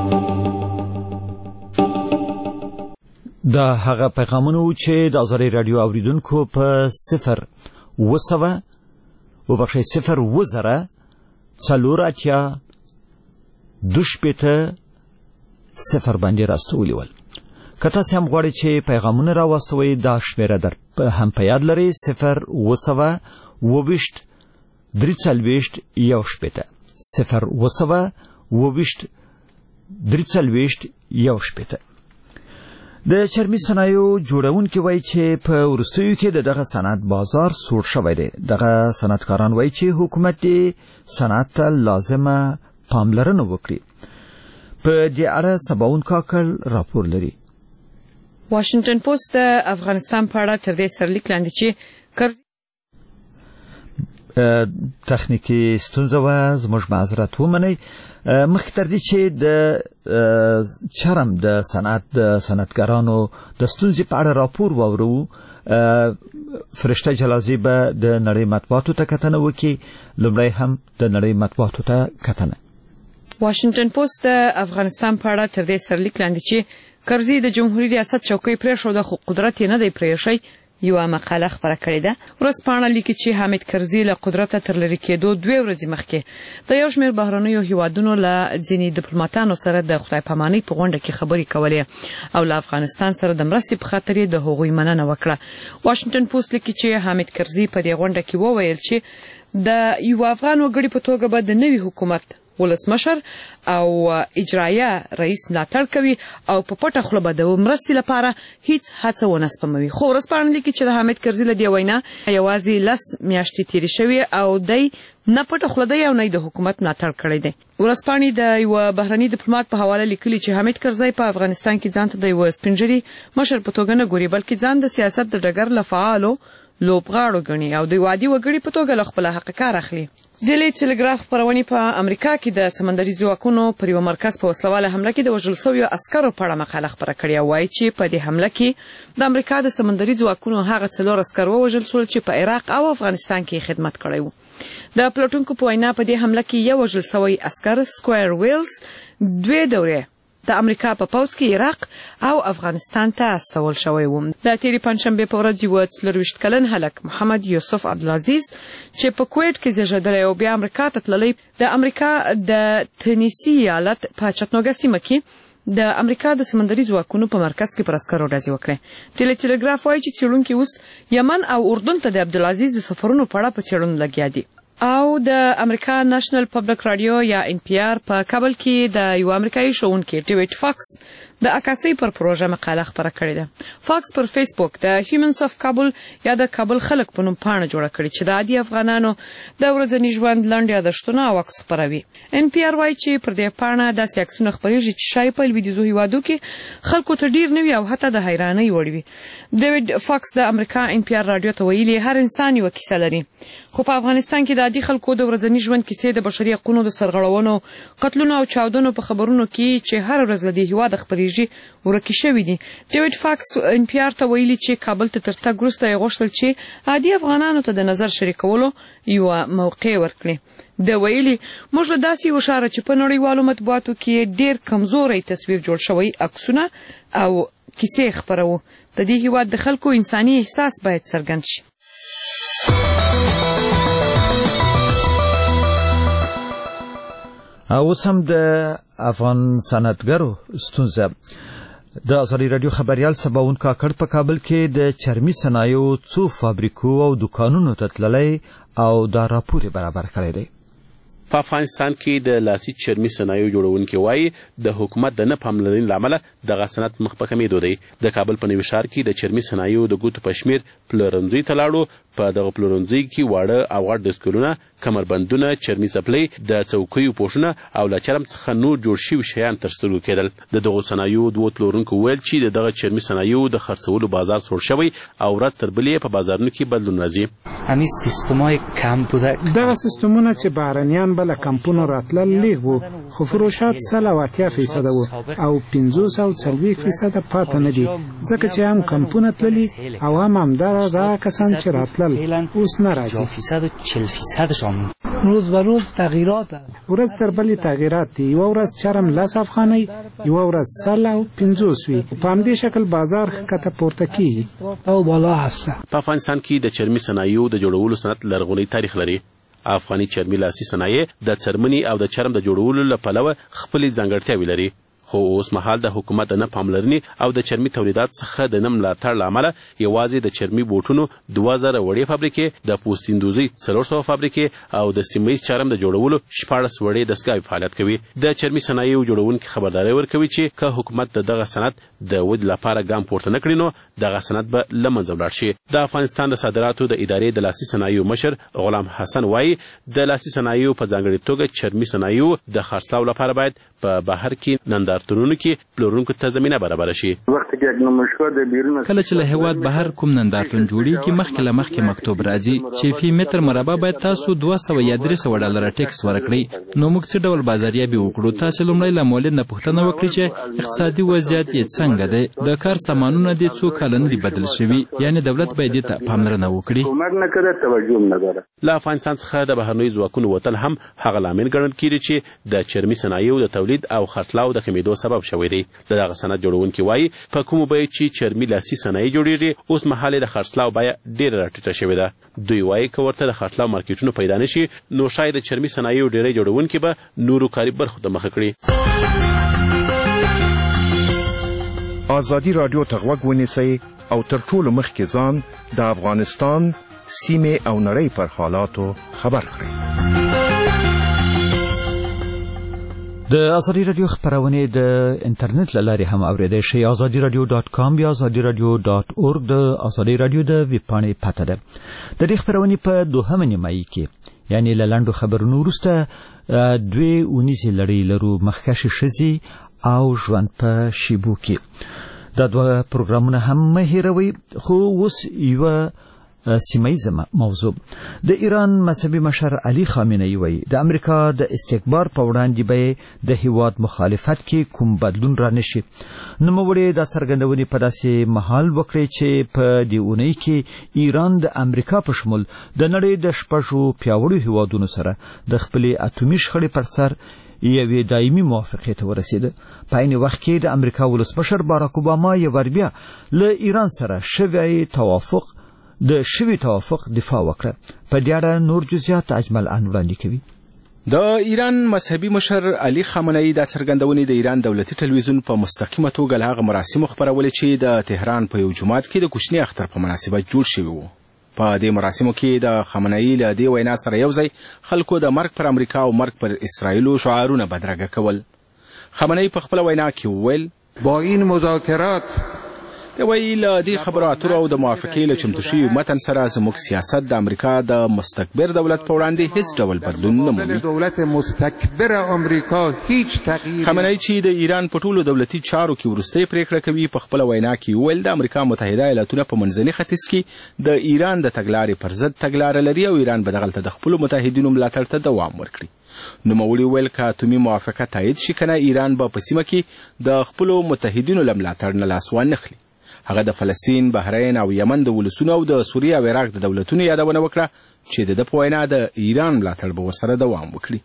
دا هغه پیغامونه و چې د آزادۍ راډیو اوریدونکو په صفر اوه سوه وبخښئ صفر اوه زره څلور اتیا دوه شپېته صفر باندې راستولي ول. که تاسې هم غواړئ چې پیغامونه راواستوئ دا شمېره در هم په یاد لرئ صفر اوه سوه اوه ویشت درې څلوېښت یو شپېته صفر اوه سوه اوه ویشت درې څلوېښت یو شپېته. د چرمي صنایعو جوړونکي وایي چې په وروستیو کې د دغه صنعت بازار سوړ شوی دی. دغه صنعتکاران وایي چې حکومت دې صنعت ته لازمه پاملرنه وکړي. په دې اړه سباون کاکل راپور لري. واشنگټن پوسټ د افغانستان په اړه تر دې سرلیک لاندې چې تخنیکی ستونزه و زموږ معذرت ومنئ. مخکې تر دې چې د چرم د صنعت د صنعتګرانو د ستونزې په اړه راپور واورو، فرشته جلازي به د نړۍ مطبوعاتو ته کتنه وکړي. لومړی هم د نړۍ مطبوعاتو ته کتنه. واشنگټن پوسټ د افغانستان په اړه تر دې سرلیک لاندې چې کرزي د جمهوریت ریاست چوکۍ پرېښوده خو قدرت یې نه دی پرېښی یوه مقاله خپره کړې ده. ورځپاڼه لیکي چې حامد کرزي له قدرته تر لرې کېدو دوې ورځې مخکې د یو شمېر بهرنیو هیوادونو له ځینې ډیپلوماتانو سره د خدای پامانۍ په غونډه کې خبرې کولې او له افغانستان سره د مرستې په خاطر یې د هغوی مننه وکړه. واشنګټن پوسټ لیکي چې حامد کرزي په دې غونډه کې وویل چې د یو افغان وګړي په توګه به د نوي حکومت ولسمشر او اجرایه رئیس ملاتړ کوي او په پټه خوله به د مرستې لپاره هیڅ هڅه ونه سپموي. خو ورځپاڼه لیکي چې د حامد کرزي له دې وینا یوازې لس میاشتې تېرې شوې او دی نه پټه خوله دی او نه د حکومت ملاتړ کړی دی. ورځپاڼې د یو بهرني ډیپلوماټ په حواله لیکلي چې حامد کرزي په افغانستان کې ځان ته د یو سپینږیري مشر په توګه نه ګوري بلکې ځان د سیاست د ډګر له فعالو لوبغاړو ګڼي او د عادي وګړي په توګه له خپل حق کار اخلي. ډیلی ټلګراف خپرونې په امریکا کې د سمندري ځواکونو پر یو مرکز په وسلواله حمله کې د وژل شویو عسکرو په اړه مقاله خپره کړې او وایي چې په دې حمله کې د امریکا د سمندري ځواکونو هغه څلور عسکر ووژل شول چې په عراق او افغانستان کې خدمت کړی و. د پلټونکو په وینا په دې حمله کې یو وژل شوی عسکر سکویر ویلز دوې دورې د امریکا په پوځ کې عراق او افغانستان ته استول شوی و. د تیرې پنجشنبې په ورځ یو څلرویشت کلن هلک محمد یوسف عبدالعزیز چې په کویټ کې زیږېدلی او بیا امریکا ته تللی د امریکا د تنیسي ایالت په چتنوګا سیمه کې د امریکا د سمندري ځواکونو په مرکز کې پر عسکرو ډزې وکړې. ټیلی ټلګراف وایي چې څېړونکي اوس یمن او اردن ته د عبدالعزیز د سفرونو په اړه په څېړنو لګیا دي. او د امریکا نېشنل پبلک رادیو یا ان پی آر په کابل کې د یو امریکایي ښوونکي ډیویډ فاکس د عکاسۍ پر پروژه مقاله خپره کړې ده. فاکس پر فیسبوک د هیومنز اف کابل یا د کابل خلک په نوم پاڼه جوړه کړې چې د عادي افغانانو د ورځني ژوند لنډ یادښتونه او عکس خپروي. ان پی آر وایي چې پر دې پاڼه داسې عکسونه خپریږي چې شاید په لویدیځو هیوادو کې خلکو ته ډیر نه وي او حتی د حیرانۍ وړ وي. ډیویډ فاکس د امریکا ان پی آر رادیو ته ویلي هر انسان یوه کیسه لري خو په افغانستان کې د عادي خلکو د ورځني ژوند کیسې د بشري حقونو د سرغړونو قتلونو او چاودنو په خبرونو کې چې هر ورځ له دې هیواده خپریږي ورکې شوي دي. ډیویډ فاکس ان پی آر ته ویلي چې کابل ته تر تګ وروسته یې غوښتل چې عادي افغانانو ته د نظر شریکولو یوه موقع ورکړي. د ویلي موږ له داسې یو ښاره چې په نړیوالو مطبوعاتو کې ډیر کمزوری تصویر جوړ شوی عکسونه او کیسې خپروو. د دې هیواد د خلکو انساني احساس باید څرګند شي. اوس هم د افغان صنعتګرو ستونزه. د آزادۍ راډیو خبریال سباون کاکړ په کابل کې د چرمي صنایعو څو فابریکو او دکانونو ته تللی او دا راپور یې برابر کړی دی. په افغانستان کې د لاسي چرمي صنایعو جوړونکي وایي د حکومت د نه پاملرنې له امله دغه صنعت مخ په کمېدو دی. د کابل په نوي ښار کې د چرمي صنایعو د ګوتو په شمېر پلورنځیو ته لاړو. په دغه پلورنځیو کې واړه او غټ دستګلونه، کمربندونه، چرمي څپلۍ، د څوکیو پوښونه او له چرم څخه نور جوړ شوي شیان ترسره کېدل. د دغو صنایعو دوو پلورونکو ویل چې د دغه چرمي صنایعو د خرڅولو بازار سوړ شوی او ورځ تر بلې په بازارونو کې بدلون راځي. همین سیستمای کم بوده. دغه سیستمونه چې بهرنیان هم به له کمپونو راتلل لیږ وو خو فروشات سل او اتیا فیصده وو او پنځوس او څلوېښت فیصده پاته نه دي ځکه چې هم کمپونه تللي او هم همداراز هغه کسان چې راتلل اوس نه راځي. روز به روز تغییرات ورځ تر بلې تغییرات دي. یوه ورځ چرم لس افغانۍ یوه ورځ سل او پنځوس وي. په همدې شکل بازار ښکته پورته کیږي او بالا هسته. په افغانستان کې د چرمي صنایعو د جوړولو صنعت لرغونی تاریخ لري. افغاني چرمي لاسي صنایع د څرمنې او د چرم د جوړولو له پلوه خپلې ځانګړتیاوې لري. خو اوس مهال د حکومت د نه پاملرنې او د چرمي تولیدات څخه د نه ملاتړ له امله یوازې د چرمي بوټونو دوه زره وړې فابریکې، د پوستیندوزۍ څلور سوه فابریکې او د سیمه ییز چرم د جوړولو شپاړس وړې دستګاوې فعالیت کوي. د چرمي صنایعو جوړونکي خبرداری ورکوي چې که حکومت د دغه صنعت د ودې لپاره ګام پورته نه کړي نو دغه صنعت به له منځه ولاړ شي. د افغانستان د صادراتو د ادارې د لاسي صنایعو مشر غلام حسن وایي د لاسي صنایعو په ځانګړې توګه چرمي صنایعو د خرڅلاو لپاره باید په بهر کې نندارتونونو کې پلورونکو ته زمینه برابره شي. کله چې له هیواد بهر کوم نندارتون جوړیږي مخکې له مخکې مکتوب راځي چې فی متر مربع باید تاسو دوه سوه یا درې سوه ډالره ټیکس ورکړئ. نو موږ څه ډول بازاریابي وکړو؟ تاسو لومړی له مولد نه پوښتنه وکړئ چې اقتصادي وضعیت یې څنګه دی، د کار سامانونه دې څو کاله نه دي بدل شوي، یعنې دولت باید دې ته پاملرنه وکړي. له افغانستان څخه د بهرنیو ځواکونو وتل هم هغه لامل ګڼل کېږي چې د چرمي صنایعو د تولید او خرڅلاو د کمېدو سبب شوی دی. د دغه صنعت جوړونکي وایي په کومو بیو چې چرمي لاسي صنایع جوړیږي اوس مهال د خرڅلاو بیه ډېره راټیټه شوې ده. دوی وایي که ورته د خرڅلاو مارکیټونه پیدا نه شي نو شاید د چرمي صنایعو ډېری جوړونکي به نورو کاري برخو ته مخه کړي. ازادي راډیو ته غوږ ونیسئ او تر ټولو مخکې ځان د افغانستان سیمې او نړۍ پر حالاتو خبر کړئ. د ازادي راډیو خبرونه د انټرنیټ له لارې هم اوریدئ شئ. ازادي راډیو ډاټ کام یا ازادي راډیو ډاټ اورګ د ازادي راډیو د ویب پاڼې پته ده. د دې خبرونې په دوهمه نیمایي کې یعنی له لنډو خبرونو وروسته دوی اونیزې لړۍ لرو، مخکښې ښځې او ژوند په شیبو کې. دا دوه پروګرامونه هم مه هېروئ. خو اوس یوه سیمایزه موضوع. د ایران مذهبي مشر علي خامنه‌ای وایي د امریکا د استکبار په وړاندې به د هیواد مخالفت کې کوم بدلون را نشي. نوموړي دا څرګندونې په داسې مهال وکړې چې په دې اونۍ کې ایران د امریکا په شمول د نړۍ د شپږو پیاوړو هیوادونو سره د خپلې اټومي شخړې پر سر یوې دایمي موافقې ته ورسېده. په عین وخت کې د امریکا ولسمشر باراک اوباما یو ور بیا له ایران سره شوی توافق د شوی توافق دفاع وکړه. په دې اړه نور جزئیات اجمل ان وړاندې کوي. د ایران مذهبي مشر علي خامنه‌ای د څرګندونې د ایران دولتي ټلویزیون په مستقیمه توګه له هغه مراسمو خبرولې چې د تهران په یو جومات کې د کوچني اختر په مناسبت جوړ شوي وو. په دې مراسمو کې د خامنه‌ای له دې وینا سره یوځای خلکو د مرګ پر امریکا او مرګ پر اسرائیل شعارونه بدرګه کول. خامنه‌ای په خپل وینا کې وویل با این مذاکرات د ویل د خبرو اترو او د موافقې له چمتو شوي متن سره زموږ سیاست د امریکا د مستکبر دولت په وړاندې هیڅ ډول بدلون نه مومي. دولت مستکبر امریکا هیڅ تغییر. خامنه‌ای چې د ایران په ټولو دولتي چارو کې وروستۍ پریکړه کوي په خپل وینا کې ویل د امریکا متحده ایالاتونه په منځني ختیځ کې د ایران د تګلارې پر ضد تګلاره لري او ایران به دغلته د خپلو متحدینو ملاتړ ته دوام ورکړي. نوموړي ویل که اټومي موافقه تایید شي کنه ایران به په سیمه کې د خپلو متحدینو له ملاتړ نه لاس وانخلي. هغه د فلسطین، بحرین او یمن د ولسونو او د سوریې او عراق د دولتونو یادونه وکړه چې د په وینا د ایران ملاتړ به ورسره دوام وکړي.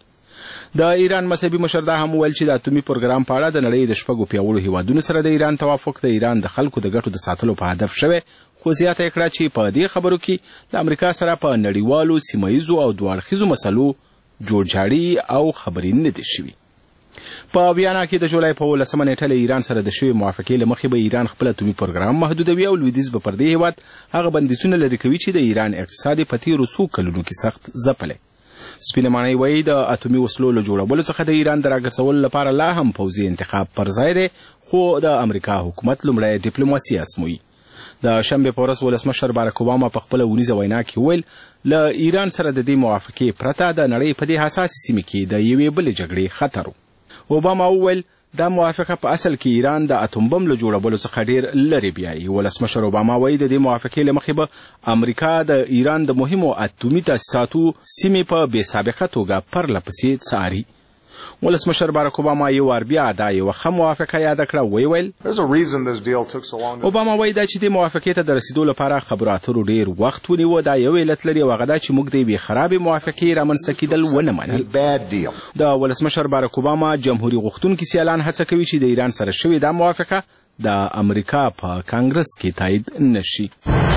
د ایران مذهبي مشر دا هم ویل چې د اټومي پروګرام په اړه د نړۍ د شپږو پیاوړو هیوادونو سره د ایران توافق د ایران د خلکو د ګټو د ساتلو په هدف شوی. خو زیاته یې کړه چې په دې خبرو کې له امریکا سره په نړیوالو سیمه ییزو او دوه اړخیزو مسلو جوړجاړي او خبرې نه دي شوي. په ویانا کې د جولای په ولسمه نیټه له ایران سره د شوی موافقې له مخې به ایران خپل اټومي پروګرام محدودوي او لویدیځ به پر دې هیواد هغه بندیزونه لرې کوي چې د ایران اقتصاد په تیرو څو کلونو کې سخت ځپلی. سپینه ماڼۍ وایي د اټومي وسلو له جوړولو څخه د ایران د راګرځولو لپاره لا هم پوځي انتخاب پر ځای دی، خو د امریکا حکومت لومړی ډیپلوماسي ازموي. د شنبې په ورځ ولسمشر باراک اوباما په خپله اونیزه وینا کې وویل له ایران سره د دې موافقې پرته د نړۍ په دې حساسې سیمې کې د یوې بلې جګړې خطر و. اوباما وویل دا موافقه په اصل کې ایران د اتوم بم له جوړولو څخه ډیر لرې بیایي. ولسمشر اوباما وایي د دې موافقې له مخې به امریکا د ایران د مهمو اتومي تاسیساتو سیمې په بې سابقه توګه پرله پسې څاري. ولسمشر باراک اوباما یو وار بیا دا یوه ښه موافقه یاده کړه. ویې ویل اوباما وایي دا چې دې موافقې ته د رسیدو لپاره خبرو اترو ډیر وخت ونیوه. دا یو علت لري او هغه دا چې موږ د یوې خرابې موافقې رامنځته کېدل ونه منل. د ولسمشر باراک اوباما جمهوري غوښتونکي سیالان هڅه کوي چې د ایران سره شوې دا موافقه د امریکا په کانګرس کې تایید نشي.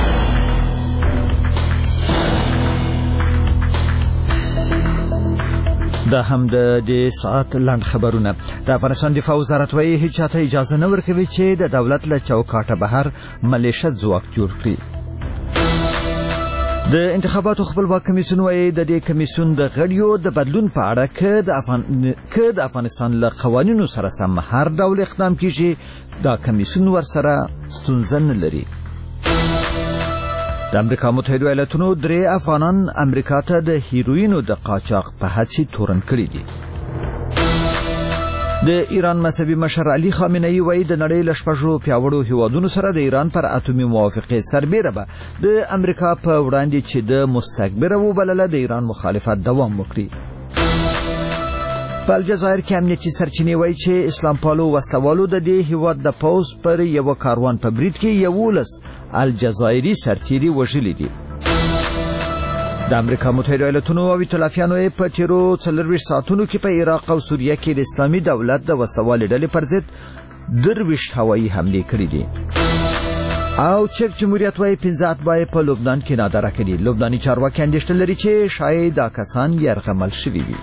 دا هم د دې ساعت لنډ خبرونه. د افغانستان دفاع وزارت وایي هیڅ چاته اجازه نه ورکوي چې د دولت له چوکاټه بهر ملیشه ځواک جوړ کړي. د انتخاباتو خپلواک کمیسیون وایي د دې کمیسیون د غړیو د بدلون په اړه که د افغان که د افغانستان له قوانینو سره سم هر ډول اقدام کیږي دا کمیسیون ورسره ستونزه نه لري. د امریکا متحده ایالاتونو درې افغانان امریکا ته د هیروینو د قاچاق په هڅې تورن کړي دي. د ایران مذهبي مشر علي خامنه‌ای وایي د نړۍ له شپږو پیاوړو هیوادونو سره د ایران پر اتومي موافقې سربیره به د امریکا په وړاندې چې د مستکبره وبلله د ایران مخالفت دوام وکړي. په الجزایر کې امنیتي سرچینې وایي چې اسلام پالو وسلوالو د دې هیواد د پوځ پر یوه کاروان په برید کې یولس الجزایري سرتیري وژلي دي. د امریکا متحده ایالاتونو او ایتلافیانو یې په تیرو څلرویشت ساعتونو کې په عراق او سوریه کې د اسلامي دولت د وسلوالې ډلې پر ضد درویشت هوایي حملې کړې دي. او چک جمهوریت وایي پنځه اتباع یې په لبنان کې نادره کړي. لبناني چارواکي اندېښنه لري چې شاید دا کسان یرغمل شوي وي.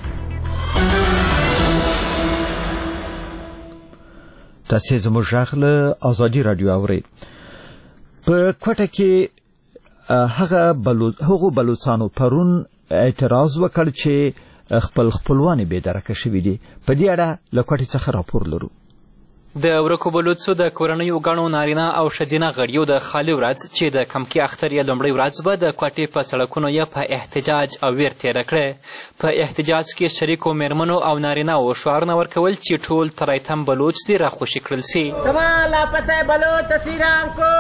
تاسې زموږ غږ له ازادي راډیو اورئ. په کوټه کې هغه هغو بلوڅانو پرون اعتراض وکړ چې خپل خپلوان بې درکه شوي دي. په دې اړه له کوټې څخه راپور لرو. د ورکو بلوڅو د کورنیو ګڼو نارینه او ښځینه غړیو د خالي ورځ چې د کمکي اختر یې لومړۍ ورځ به د کوټې په سړکونو یې په احتجاج او ویر تېره کړې. په احتجاج کې شریکو میرمنو او نارینهو شعارونه ورکول چې ټول تریتم بلوچ دې راخوشي کړل سي. زما لاپته بلوچ اسیران کو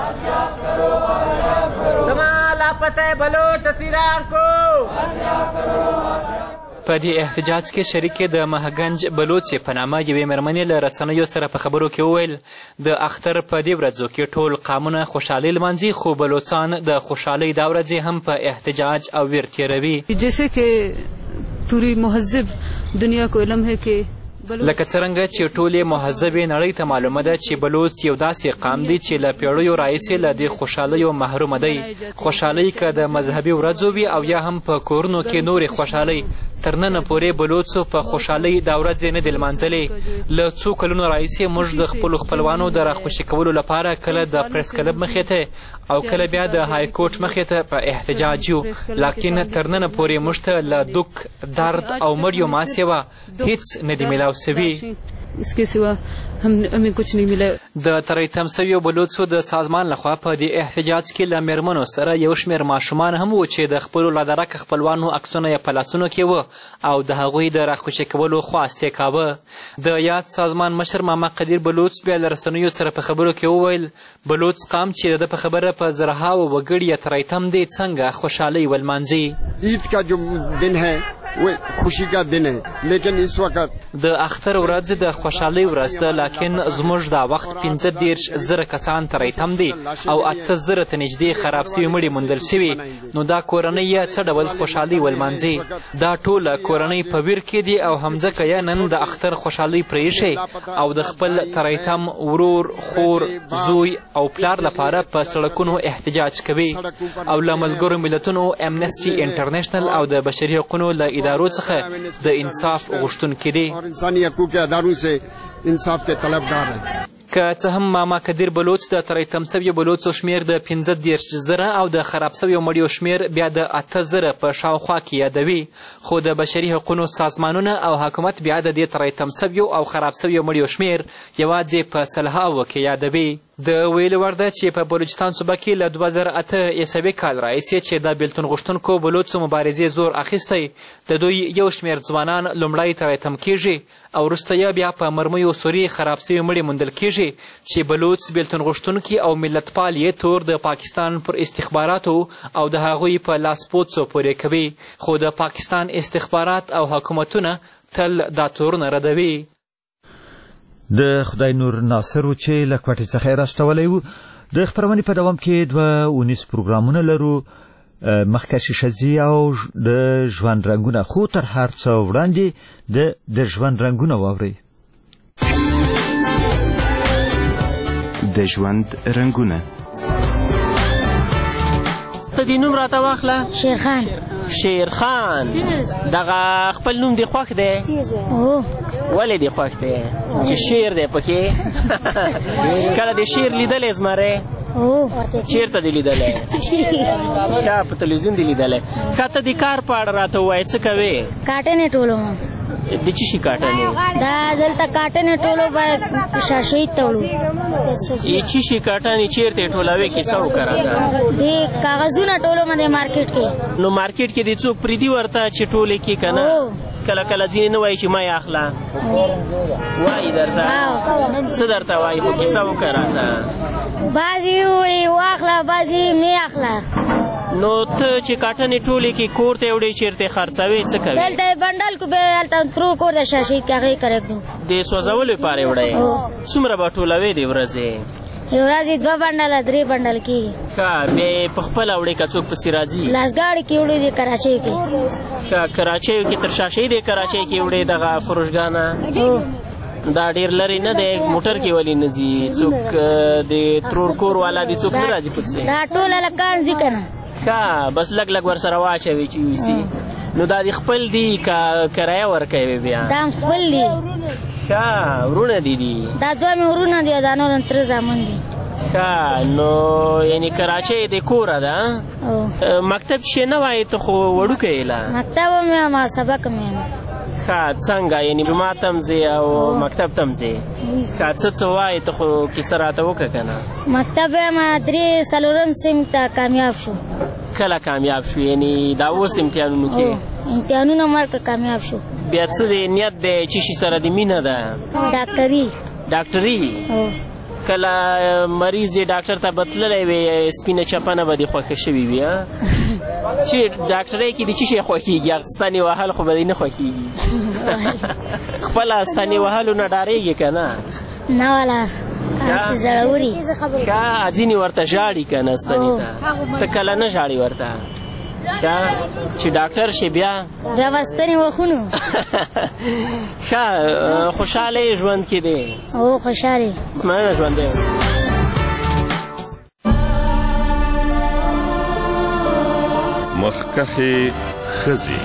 زما لاپته بلوچ اسیران کو. په دې احتجاج کې شریکې د مهګنج بلوڅې په نامه یوې مېرمنې له رسنیو سره په خبرو کې وویل د اختر په دې ورځو کې ټول قامونه خوشحالي لمانځي خو بلوڅان د خوشحالۍ دا ورځې هم په احتجاج او ویر تېروي. جیسے کہ پوری مهذب دنیا کو علم ہے کہ لکه څرنګه چې ټولې مهذبې نړۍ ته معلومه ده چې بلوڅ یو داسې قام دی چې له پیړیو راهیسې له دې خوشحالیو محرومه دی. خوشحالۍ که د مذهبي ورځو وي او یا هم په کورونو کې نورې خوشحالۍ تر ننه پورې بلوڅو په خوشحالۍ دا ورځې نه دي لمانځلې. له څو کلونو راهیسې موږ د خپلو خپلوانو د راخوشي کولو لپاره کله د پریس کلب مخې ته او کله بیا د های کورټ مخې ته په احتجاج یو. لاکن تر ننه پورې موږ ته له دوک درد او مړیو ما سیوا هیڅ نه دي میلاو سوي. اس کے سوا ہمیں کچھ نہیں ملا. د تریتم سویو بلوڅو د سازمان لخوا په دې احتجاج کې له میرمنو سره یو شمېر ماشومان هم و چې د خپلو لادرکه خپلوانو عکسونه یې په لاسونو کې وه او د هغوی د راخوشي کولو خواست یې کاوه. د یاد سازمان مشر ماما قدیر بلوڅ بیا له رسنیو سره په خبرو کې وویل بلوڅ قام چې د په خبره په زرهاوو وګړي یې تریتم دی څنګه خوشحالۍ ولمانځي. عید کا جو دن ہے وہ خوشی کا دن ہے لیکن اس وقت د اختر ورځ د خوشحالۍ ورځ ده لیکن زموږ دا وخت پنځه دېرش زره کسان تریتم دي او اته زره ته نږدې خراب سوي مړي موندل سوي. نو دا کورنۍ یې څه ډول خوشحالۍ ولمانځي؟ دا ټوله کورنۍ په ویر کې دي او همځکه یې نن د اختر خوشحالۍ پرېښی او د خپل تریتم ورور خور زوی او پلار لپاره په سړکونو احتجاج کوي او له ملګرو ملتونو امنسټي انټرنیشنل او د بشري حقونو له ادارو څخه د انصاف غوښتونکي دي. انصاف کے طلبگار ہیں. که څه هم ماما قدیر بلوچ د تریتم سویو بلوڅو شمېر د پنځه دېرش زره او د خراب سویو مړیو شمېر بیا د اته زره په شاوخوا کې یادوي خو د بشري حقونو سازمانونه او حکومت بیا د دې تریتم سویو او خراب سویو مړیو شمېر یوازې په سلهاوو کې یادوي. د ویلو وړ ده چې په بلوچستان صوبه کې له دوه زره اته عیسوي کال راهیسې چې د بېلتون غوښتونکو بلوڅو مبارزې زور اخیستی د دوی یو شمېر ځوانان لومړی ترایتم کیږي او وروسته یې بیا په مرمیو سوري خراب سوي مړي موندل کیږي چې بلوڅ بېلتون غوښتونکي او ملتپال یې تور د پاکستان پر استخباراتو او د هغوی په لاسپوڅو پورې کوي خو د پاکستان استخبارات او حکومتونه تل دا تورونه ردوي. د خدای نور ناصر و چې له کوټې څخه یې راستولی و. د خپرونې په دوام کې دوه اونیز پروګرامونه لرو، مخکښې ښځې او د ژوند رنګونه، خو تر هر څه وړاندې د د ژوند رنګونه واورئ. د ژوند رنګونه. ته دې نوم راته واخله. شیرخان. شیرخان دغه خپل نوم دې خوښ دی؟ ولې دې خوښ دی؟ چې شیر دی پکې. کله دې شیر لیدلی زمری؟ چیرته دې لیدلی؟ ښه په تلویزیون دې لیدلی. ښه ته دې کار په اړه راته ووایې څه کوې؟ کاټنې ټولوم. د څه شي کاټنې؟ دا دلته کاټنې ټولو باید شاشید ته وړو. څه شي کاټنې چیرته یې ټولوې کیسه وکړه راته. دې کاغذونه ټولومه د مارکیټ کې. نو مارکیټ کې دې څوک پرېږدي ورته چې ټولې کړي که نه؟ کله کله ځینې نه وایي چې ما یې اخله. وایي درته؟ څه درته وایي خو کیسه وکړه راته. بعضې وایي واخله، بعضې مې اخله. نو ته چې کاټنې ټولې کې کور ته یې وړې چېرته یې خرڅوې څه کوې؟ دلته یې بنډل کړو بیا یې هلته ترور کور د شاشید کې هغې کرې کړو. د سوځولو لپاره یې وړی؟ څومره به ټولوې د ورځې؟ یو ورځې دوه بنډله درې بنډل کېږي. ښه بیا یې په خپله وړې که څوک پسې راځي؟ لاسګاړې کې وړې دي کراچیو کې. ښه کراچیو کې تر شاشید یې کراچۍ کې وړې دغه فروشګانه؟ دا ډېر لرې نه دی؟ موټر کې ولې نه ځي؟ څوک د ترور کور والا دي څوک نه راځي پسې؟ دا ټول هلکان ځي که نه. ښه بس لږ لږ ورسره واچوي چې یوسي. نو دا دې خپل دي که کرایه ورکوي بیا؟ دا هم خپل دي. ښه ورونه دي دي؟ دا دوه مې ورونه دي او دا نور تره زامن دي. ښه نو یعنې کراچۍ د کوره ده؟ مکتب چې نه وایې ته خو وړوکی یې لا. مکتب هم یم او سبق هم یم. ښه څنګه یعنې جومات هم ځې او مکتب ته هم ځې؟ ښه څه څه وایې ته خو کیسه راته وکړه که نه. مکتب یم درې څلورم صنف ته کامیاب شو. کله کامیاب شو؟ یعنې دا اوس امتحانونو کې؟ امتحانونه مرکه کامیاب شو. بیا څه دی نیت دی چې شي سره د مینه ده؟ ډاکټري. ډاکټري؟ کله مریض یې ډاکټر ته به تللی وې سپینه چپنه به دې خوښه شوې وي؟ چې ډاکټرۍ کې دې څه شی خوښېږي؟ هغه ستنې وهل خو به دې نه خوښېږي. خپله ستنې وهلو نه ډارېږي که نه؟ نه والا هسې زړوري. ښه ځینې ورته ژاړي که نه ستنې ته؟ ته کله نه ژاړي ورته؟ چې ډاکټر شي بیا بیا به ستنې وخونو. ښه خوشحاله یې ژوند کې دی؟ او خوشحاله مننه ژوند دی. مخکښې ښځې.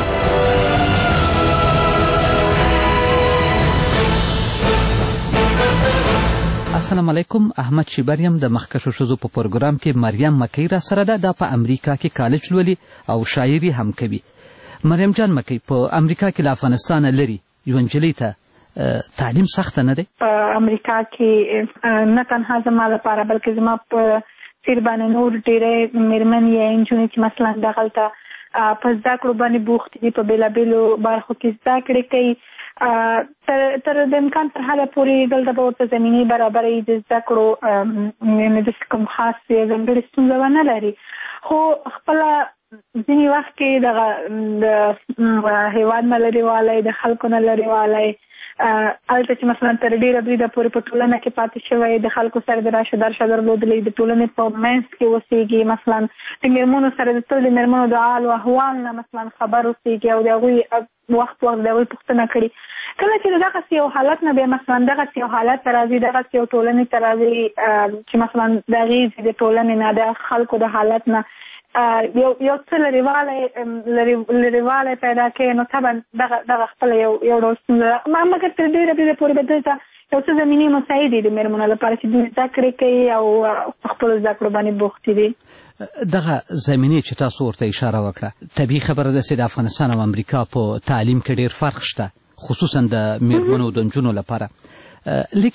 السلام علیکم. احمد شیبریم د مخکښو ښځو په پروګرام کې مریم مکۍ را سره ده. دا په امریکا کې کالج لولي او شاعري هم کوي. مریم جان مکۍ په امریکا کې له افغانستانه لري یوه نجلۍ ته تعلیم سخته نه دی؟ په امریکا کې نه تنها زما لپاره بلکې زما په څېر باندې نور ډېری مېرمنې یا نجونې چې مثلا دغلته په زده کړو باندې بوختې دي، په بېلابېلو برخو کې زده کړې کوي. تر د امکان تر حده پورې دلته به ورته زمینې برابروي د زده کړو، یعنې داسې کوم خاص ځانګړې ستونزه به نه لري. خو خپله ځینې وخت کې دغه د هېواد نه لرې والی، د خلکو نه لرې والی، هلته چې مثلا تر ډېره بریده پورې په ټولنه کې پاتې شوی، د خلکو سره د راشه درشه درلودلی، د ټولنې په منځ کې اوسېږي، مثلا د مېرمنو سره د تل د مېرمنو د حال و احوال نه مثلا خبر اوسېږي او د هغوی وخت وخت د هغوی پوښتنه کړي. کله چې د دغسې یو حالت نه بیا مثلا دغسې یو حالت ته راځي، دغسې یو ټولنې ته راځي چې مثلا د هغې د ټولنې نه د خلکو د حالت نه یو یو څه لرېوالی پیدا کوي، نو طبعا دغه خپله یو یو ډول ستونزه ده. مګر تر ډېره بریده پورې به دلته یو څه زمینې مساعدې د مېرمنو لپاره چې دوی زده کړې کوي او په خپلو زده کړو باندې بوختې دي. دغه زمینې چې تاسو ورته اشاره وکړه، طبیعي خبره ده چې د افغانستان او امریکا په تعلیم کې ډېر فرق شته، خصوصا د مېرمنو د نجونو لپاره. لیکن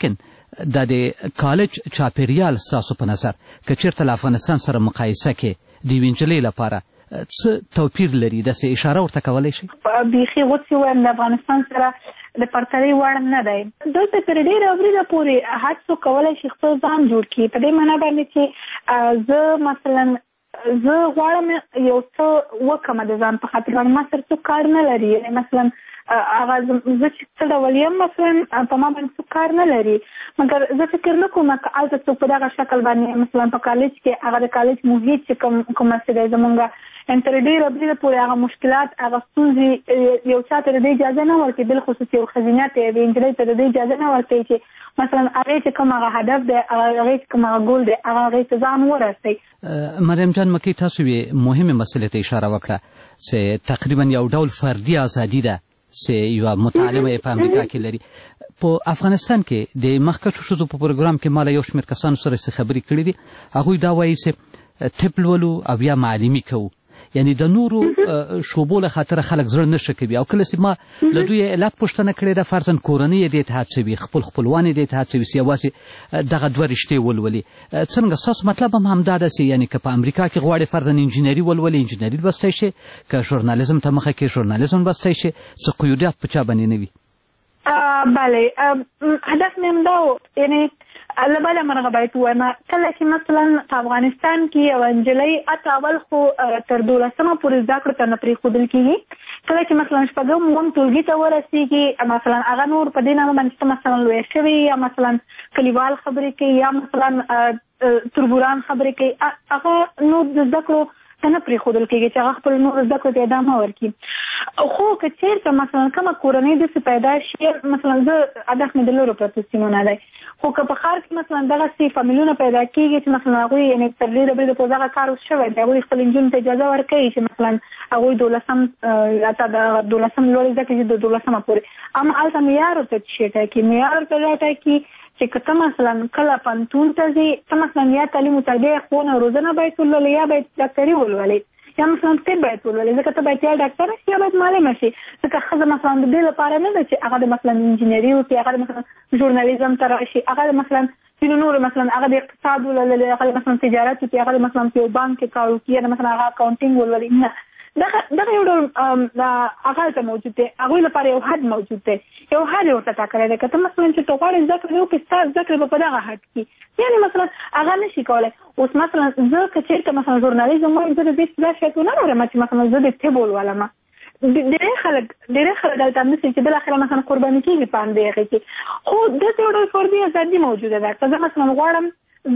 دا د کالج چاپیریال ستاسو په نظر که چېرته له افغانستان سره مقایسه کې د یوې نجلۍ لپاره څه توپیر لري داسې اشاره ورته کولی شئ؟ بیخي غوڅې ووایم د افغانستان سره د پرتلې وړ نه دی. دلته تر ډېره وریده پورې هر څوک کولی شي خپل ځان جوړ کړي په دې معنا باندې چې زه مثلا زه غواړم یو څه وکړم د ځان په خاطر باندې ما سره څوک کار نه لري. یعنې مثلا هغه زه چې څه ډول یم مثلا په ما باندې څوک کار نه لري مګر زه فکر نه کوم که هلته څوک په دغه شکل باندې مثلا په کالج کې هغه د کالج محیط چې کوم کومه څه دی زمونږ تر ډېره بریده پورې هغه مشکلات هغه ستونزې یو چا ته د دې اجازه نه ورکوي بالخصوص یو ښځینه ته یوې نجلۍ ته د دې اجازه نه ورکوي چې مثلا هغې چې کوم هغه هدف دی هغې چې کوم هغه ګول دی هغه هغې ته ځان ورسوي. مریم جان مکۍ تاسو یوې مهمې مسلې ته اشاره وکړه چې تقریبا یو ډول فردي ازادي ده چې یوه متعلمه یې په امریکا کې لري. په افغانستان کې د مخکښو ښځو په پروګرام کې ما له یو شمېر کسانو سره څه خبرې کړې دي هغوی دا وایي چې طب لولو او یا معلمي کوو یعنی د نورو شعبو له خاطره خلک زړه نه ښه کوي او کله چې ما له دوی علت پوښتنه کړې ده فرضاً کورنۍ یې دې ته هڅوي خپل خپلوان یې دې ته هڅوي چې یوازې دغه دوه رشتې ولولي. څنګه ستاسو مطلب هم همدا ده چې یعنې که په امریکا کې غواړې فرضاً انجینري ولولي انجینري لوستی شي که ژورنالیزم ته مخه کړې ژورنالیزم لوستی شي څه قیودیات په چا باندې نه وي؟ بله هدف مې همدا و یعنې له بله مرغه باید ووایم کله چې مثلا په افغانستان کې یوه نجلۍ حتی اول خو تر دولسمه پورې زده کړو ته نه پرېښودل کېږي. کله چې مثلا شپږم اووم ټولګي ته ورسېږي مثلا هغه نور په دې نامه باندې ته مثلا لویه شوې یا مثلا کلیوال خبرې کوي یا مثلا تربوران خبرې کوي هغه نور د زده کړو ته نه پرېښودل کېږي چې هغه خپل نور زده کړو ته ادامه ورکړي. خو که چېرته مثلا کومه کورنۍ داسې پیدا شي مثلا زه هدف مې د لرو پرتو سیمو نه دی خو که په ښار کې مثلا دغسې فامیلونه پیدا کېږي چې مثلا هغوی یعنې تر ډېره بریده پورې دغه کار اوس شوی دی هغوی خپل نجونو ته اجازه ورکوي چې مثلا هغوی دولسم حتی د دولسم لوړې زده کړې د دولسمه پورې اما هلته معیار ورته څه شی ټاکي معیار ورته دا ټاکي چې که ته مثلا کله پوهنتون ته ځې ته مثلا یا تعلیم و تربیه ښوونه روزنه باید ولولې یا باید ډاکټري ولولې یا مثلا طب باید ولولې ځکه ته باید یا ډاکټره شي یا باید معلمه شي ځکه ښځه مثلا د دې لپاره نه ده چې هغه د مثلا انجینري وکړي هغه د مثلا ژورنالیزم ته راشي هغه د مثلا ځینو نورو مثلا هغه د اقتصاد ولولې هغه د مثلا تجارت وکړي هغه د مثلا په یو بانک کې کار وکړي یا د مثلا هغه اکاونټینګ ولولي نه دغه یو ډول هغه هلته موجود دی هغوی لپاره یو حد موجود دی یو حد یې ورته ټاکلی دی که ته مثلا چې ته غواړې زده کړې وکړې ستا زده کړې به په دغه حد کې یعنې مثلا هغه نه شي کولی اوس مثلا زه که چېرته مثلا ژورنالیزم وایم زه د دې دا شرط ونه لرم چې مثلا زه د طب ولولم ډېری خلک ډېری خلک دلته همداسې چې بالاخره مثلا قرباني کېږي په همدې هغې کې خو داسې یو ډول فردي ازادي موجوده ده که زه مثلا غواړم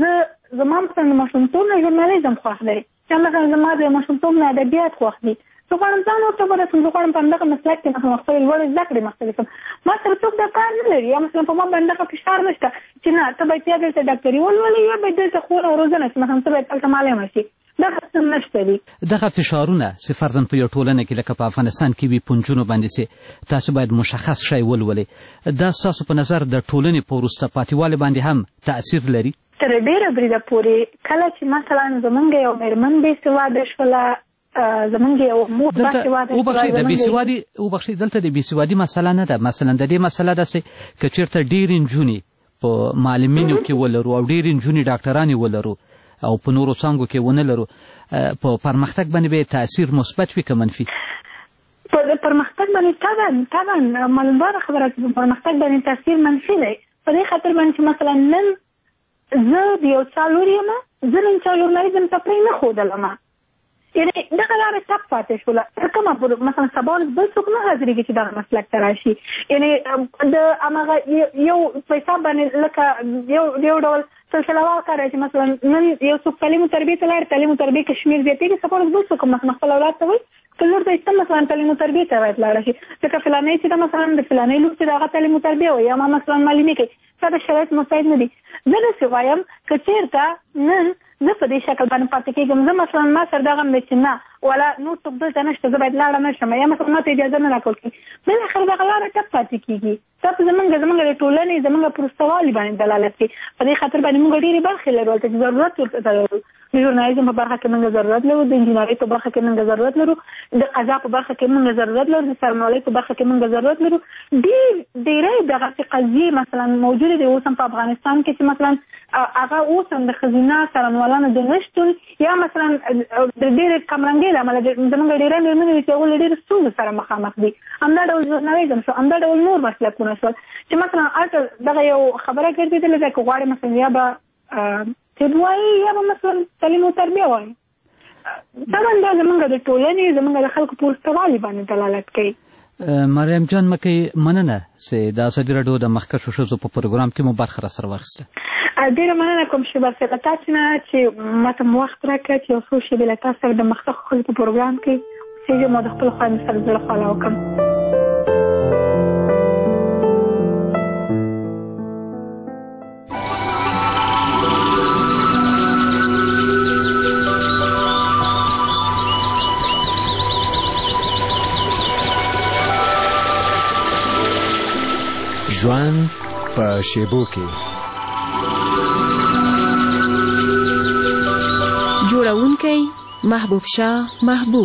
زه زما مثلا د ماشومتوب نه ژورنالیزم خوښ دی یا مثلا زما د ماشومتوب نه ادبیات خوښ دي زه غواړم ځان ورته ورسوم زه غواړم په همدغه مسلک کې مثلا خپلې لوړې زده کړې مخته کړم ما سره څوک دا کار نه لري یا مثلا په ما باندې دغه فشار نشته چې نه ته باید یا دلته ډاکټري ولولې یا باید دلته ښوونه او روزنه چې مثلا ته باید هلته معلمه شي دغه څه نشته دي. دغه فشارونه چې فرضاً په یو ټولنه کې لکه په افغانستان کې وي په نجونو باندې چې تاسو باید مشخص شی ولولئ دا ستاسو په نظر د ټولنې په وروسته پاتې والي باندې هم تاثیر لري؟ تر ډېره بریده پورې کله چې مثلا زمونږ یو مېرمن بېسواده شوله زمونږ یو مور باسواده وبخښئ د بېسوادي وبخښئ دلته د بېسوادي مسله نه ده مثلا د دې مسله ده چې که چېرته ډېرې نجونې په معلمینو کې ولرو او ډېرې نجونې ډاکټرانې ولرو او په نورو څانګو کې ونه لرو په پرمختګ باندې به تاثیر مثبت وي که منفي؟ په پرمختګ باندې طبعا طبعا معلومداره خبره چې په پرمختګ باندې تاثیر منفي دی په دې خاطر باندې چې مثلا نن زه د یو چا لور یم زه نن چا ژورنالیزم ته پرې نه ښودلم یعنې دغه لارې ټپ پاتې شوله تر کومه پورې مثلا سبا ورځ بل څوک نه حاضرېږي چې دغه مسلک ته راشي یعنې د هماغه یو په حساب باندې لکه یو یو ډول سلسله وار کار چې مثلا نن یو څوک تعلیم و تربیې ته لاړ تعلیم و تربیې کې شمېر زیاتېږي سبا ورځ بل څوک مثلا خپل اولاد ته وایي که لور ته ایسته مثلا تعلیم و تربیې ته باید لاړه شي ځکه فلانی چې ده مثلا د فلانی لور چې د هغه تعلیم و تربیه وایي یا ما مثلا معلمي کوي دا د شرایط مساعد نه دي زه داسې وایم که چېرته نن زه په دې شکل باندې پاتې کېږم زه مثلا ما سره دغه م دی چې نه ولا نور څوک دلته نشته زه باید لاړه نه شم یا مثلا ما ته اجازه نه راکول کېږي بالاخره دغه لاره ټپ پاتې کېږي دا په زمونږ زمونږ د ټولنې زمونږ په وروستوالي باندې دلالت کوي. په دې خاطر باندې موږ ډېرې برخې لرو هلته چې ضرورت ورته لرو. د ژورنالیزم په برخه کې موږ ضرورت لرو، د انجینرۍ په برخه کې موږ ضرورت لرو، د قضا په برخه کې موږ ضرورت لرو، د څارنوالۍ په برخه کې موږ ضرورت لرو. ډېر ډېرې دغسې قضیې مثلا موجودې دي اوس هم په افغانستان کې چې مثلا هغه اوس هم د ښځینه څارنوالانو د نشتون یا مثلا د ډېرې کمرنګۍ له امله زموږ ډېری مېرمنې دي چې هغوی له ډېرو ستونزو سره مخامخ دي. همدا ډول ژورنالیزم شو، همدا ډول نور مسلکونه شول چې مثلا هلته دغه یو خبره ګرځېدلې ده که غواړې مثلا یا به طب وایي یا به مثلا تعلیم او تربیه وایي. طبعا دا زمونږ د ټولنې زمونږ د خلکو په وروستوالي باندې دلالت کوي. مریم جان مکۍ مننه چې د ازادي راډیو د مخکښو ښځو په پروګرام کې مو برخه راسره واخیسته. ډېره مننه کوم شیبه صاحب له تاسې نه چې ماته مو وخت راکړه چې یو څو شیبې له تاسو سره د مخکښو ښځو په پروګرام کې اوسېږم او د خپلو خویندو سره زړه خواله وکړم. ژوند په شیبو کې جوړونکی محبوب شاه محبوب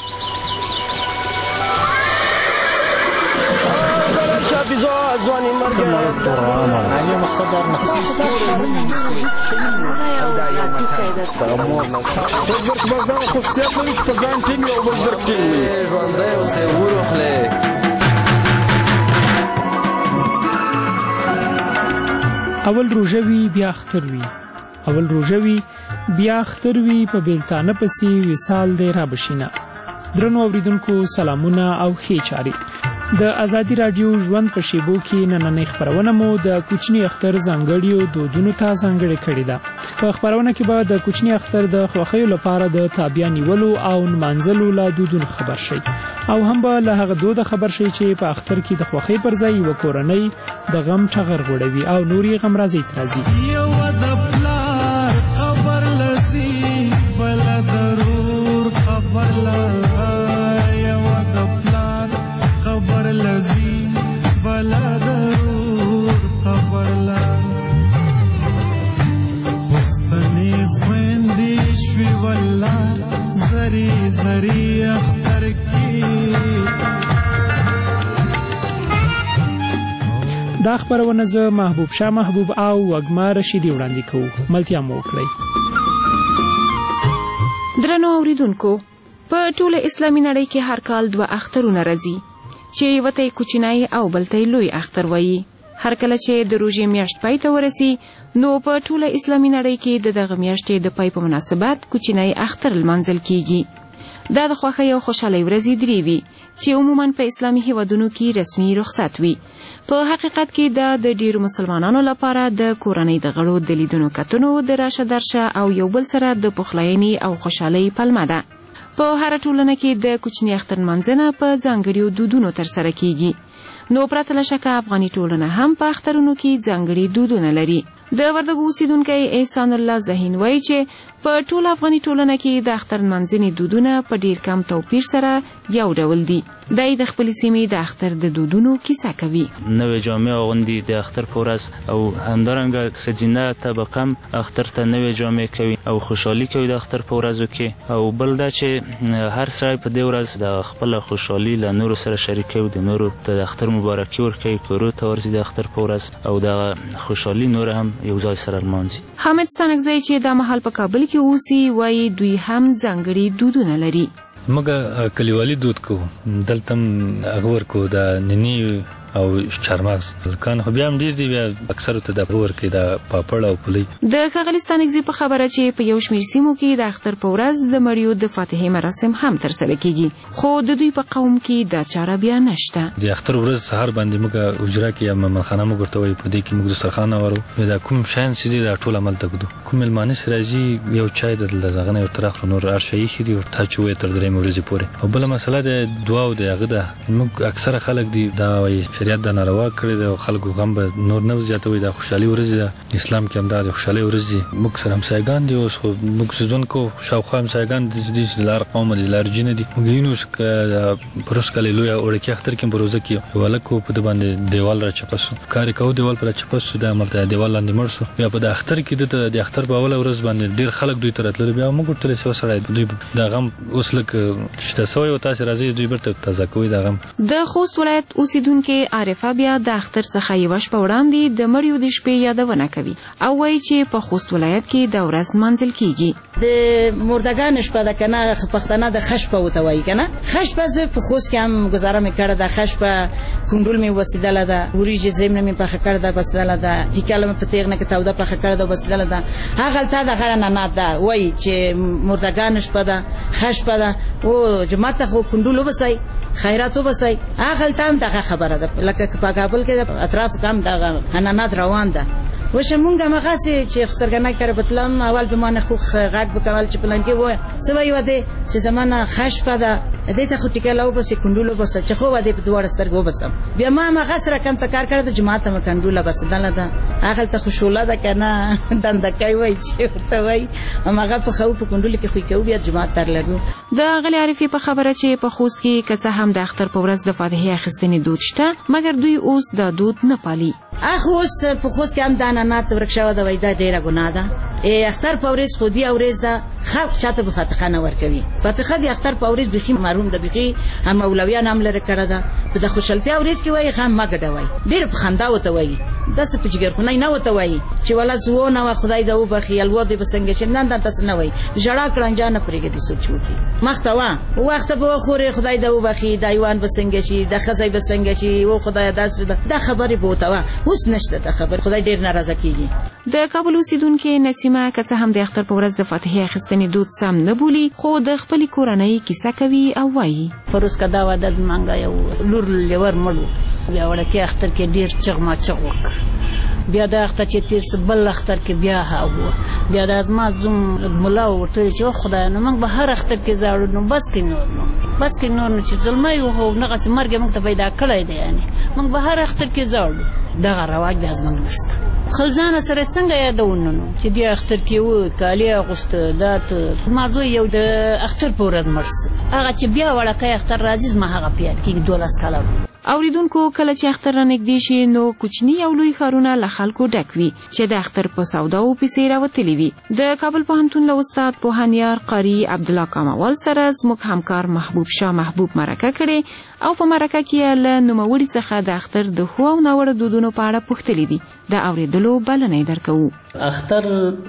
اول روژه وي بیا اختر وي، اول روژه وي بیا اختر وي، په بیلتانه پسې وصال دی را بشینه. درنو اوریدونکو سلامونه او ښې چارې. د ازادي راډیو ژوند په شیبو کې نننۍ خپرونه مو د کوچني اختر ځانګړیو دودونو ته ځانګړې کړې ده. په خپرونه کې به د کوچني اختر د خوښیو لپاره د تابیا نیولو او نمانځلو له دودونو خبر شئ او هم به له هغه دوده خبر شئ چې په اختر کې د خوښۍ پر ځای یوه کورنۍ د غم ټغر غوړوي او نور یې غمرازۍ ته راځي. یوه د پلار خبر لسی بله ضرور خبر له یوه د پلار خبر لسی بله ضرور خبر له پښتنې خویندې شوې والله زری زری اختر دا خبرونه زه محبوب شاه محبوب او وږمه رشیدي وړاندې کوو. ملتیا مو وکړئ. درنو اوریدونکو، په ټوله اسلامي نړۍ کې هر کال دوه اخترونه راځي چې یوه ته یې کوچنی او بل ته یې لوی اختر وایي. هر کله چې د روژې میاشت پای ته ورسي نو په ټوله اسلامي نړۍ کې د دغه میاشتې د پای په مناسبت کوچنی اختر لمانځل کیږي. دا د خوښۍ او خوشحالۍ ورځې درې وي چې عموما په اسلامي هیوادونو کې رسمي رخصت وي. په حقیقت کې دا د ډیرو مسلمانانو لپاره د کورنۍ د غړو د لیدنو کتنو د راشه درشه او یو بل سره د پخلاینې او خوشحالۍ پلمه ده. په هر ټولنه کې د کوچني اختر لمانځنه په ځانګړیو دودونو ترسره کیږي. نو پرته له شکه افغاني ټولنه هم په اخترونو کې ځانګړي دودونه لري. د وردګو اوسیدونکی احسان الله زهین وایي چې په ټول افغاني ټولنه کې د اختر لمانځنې دودونه په ډیر کم توپیر سره یو ډول دي. دای د خپل سیمې د اختر د دودونو کیسه کوي. نوې جامې اغوندي د اختر په ورځ او همدارنګه ښځینه طبقه هم اختر ته نوې جامې کوي او خوشحالي کوي د اختر په ورځو کې. او بل دا چې هر سړی په دې ورځ د خپل خوشحالي له نورو سره شریکوي، د نورو ته د اختر مبارکي ورکوي، کورو ته ورځي د اختر په ورځ او د خوشحالي نور هم یو ځای سره لمانځي. حامد ستانکزی چې دا مهال په کابل کې اوسي وایي دوی هم ځانګړي دودونه لري. موږ کلیوالي دود کوو، دلته هم هغه ورکوو د نیني او چارمغز کان خو بیا هم ډېر دي، بیا اکثرو ته د ورکوي د پاپړ او پولۍ. د ښاغلي ستانکزي په خبره چې په یو شمېر سیمو کې د اختر په ورځ د مړیو د فاتحې مراسم هم ترسره کیږي، خو د دوی په قوم کې دا چاره بیا نشته. د اختر ورځ سهار باندې موږ حجره کې یا مېلمانخانه موږ ورته وایو، په دې کې موږ دسترخوان هوارو، دا کوم شیان چې دي دا ټول عملته ږدو. کوم مېلمانه چې راځي یو چای د هغه نه یو تر اخلو، نور هر شی ایښي دي ورته اچوي تر درېیمې ورځې پورې. او بله مسله د دعا او د هغه ده، موږ اکثره خلک دي دا وایي چې شریعت دا ناروا کړی دی او خلکو غم به نور نه زیاتوي. دا خوشحالي ورځ ده، اسلام کې هم دا د خوشحالي ورځ دي. موږ سره همسایګان دي، اوس خو موږ سیزونکو شاوخوا همسایګان دي چې د لار قوم دي، لارجي نه دي. موږ وینو چې پروس کالې لویه وړکې اختر کې بروزه کې یو هلک په ده باندې دیوال را چپه سو، کار یې کوو دیوال په را چپه سو، د هملته دیوال لاندې مړ سو. بیا په د اختر کې ده ته د اختر په اوله ورځ باندې ډېر خلک دوی ته راتلل. بیا موږ ورته چې سړی دوی دا غم اوس لږ شته سوی او تاسې راځئ دوی بیرته تازه کوئ دا غم. د خوست ولایت اوسیدونکې عارفه بیا د اختر څخه یوه شپه وړاندې د مړیو د شپې یادونه کوي او وایي چې په خوست ولایت کې د ورځ نمانځل کیږي. د مردگان شپه ده کنه، پښتانه د خش په وته وایي کنه. خش په زه په خوست کې هم گزاره مې کړې ده. خش په کونډول مې وسیدله ده، وریجې زریم نه مې پخه کړې ده بسدله ده، ټیکاله مې په تیغ نه کې توده پخه کړې ده بسدله ده. هغلته دغه ننات ده وایي چې مردگان شپه ده، خش په ده او جماعت ته خو کونډول وبسئ، خیرات وبسئ. هغلته هم دغه خبره ده، لکه په کابل کې اطراف کم دغه انانات روان ده. وشه مونږه مغاسي چې خسرګنه کړه بتلم اول به مانه خو غاګ بکول چې پلان کې وای سوي وده چې زمانہ خش پده دې ته خو ټیکلو بس کندولو بس چې خو وده په دوړ سترګو بس بیا ما مغاسره کم تکار کړه د جماعت م کندوله بس دنه ده هغه ته خوشوله ده کنه دنده کوي وای چې ته وای ماغه په خو په کندوله کې خو کوي بیا جماعت تر لګو. د غلی عارفي په خبره چې په خوست کې کڅه هم د اختر په ورځ د فاتحه اخیستنې دود شته مګر دوی اوس د دود نه پالي. اخ اوس په خوست کې هم د انانات ورکشاوه د وایدا ډیره ګناه ده. ای اختر په ورځ خو دی اورز ده خلق چاته په فاتحه نه ورکوي. فاتحه دی اختر په ورځ بخي مرحوم د بخي هم مولویان هم لره کړه ده په د خوشالتیا ورځ کې وای خام ما ګډوي ډیر په خندا وته وای داسې په جګر خو نه نه وته وای چې ولا زو نه خدای دا وبخي الو دې بسنګ چې نن تاسو نه وای جړه کړنجانه پرېګې دي سوچو کی مختوا وخت به خوري خدای دا وبخي د ایوان بسنګ چې د خزای بسنګ چې و خدای داسې د خبرې بوتاوه اوس نشته د خبر خدای ډیر ناراضه کیږي. د کابل اوسیدونکو نسیمه کڅه هم د اختر په ورځ د فاتحه اخیستنې دود سم نه بولی خو د خپل کورنۍ کیسه کوي او وایي فروز کدا و د منګا یو لور لور مړو بیا ورکه اختر کې ډیر چغما چغوک بیا د اختر چې تیر بل اختر کې بیا هاو بیا د ازما زوم مولا ورته چې خدای نو موږ به هر اختر کې زاړو نو بس کې نور نو بس کې نور نو چې ظلمي وو نه قسم مرګ موږ ته پیدا کړی دی یعنی موږ به هر اختر کې زاړو دغه رواج به ازمن نشته. خلزانه سره څنګه یادونه نو چې دی اختر کې و کالی اغوست دات موضوع یو د اختر په ورځ مرس هغه چې بیا وړکه اختر راځي ما هغه پیاد کې دولس کاله. اوریدونکو کله چې اختر نږدې شي نو کوچنی او لوی ښارونه له خلکو ډک وي چې د اختر په سودا او پیسې راوتلي وي. د کابل پوهنتون له استاد پوهنیار قاری عبدالله کاموال سره زموږ همکار محبوب شاه محبوب مرکه کړې او په مرکه کې له نوموړي څخه د اختر د ښو او ناوړه دودونو په اړه پوښتلي دي. د اوریدلو بلنه درکوو. اختر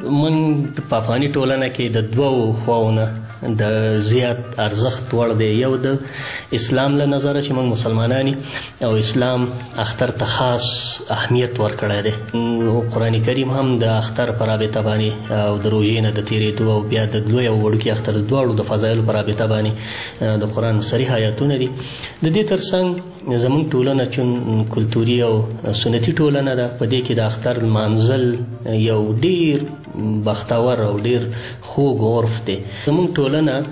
من په افغاني ټولنه کې د دوو خواونه د زیات ارزښت وړ دی. یو د اسلام له نظره چې موږ مسلمانانی او اسلام اختر ته خاص اهمیت ورکړی دی. قرآن کریم هم د اختر پر رابطه باندې او د روژې نه د تیرېدو او بیا د لوی او وړوکي اختر دواړو د فضایلو پر رابطه باندې د قرآن صریح آیاتونه دي. د دې ترڅنګ زموږ ټولنه چون کلتوري او سنتي ټولنه ده په دې کې د اختر منزل یو ډیر بختور او ډیر خوږ عرف دی. زموږ ټولنه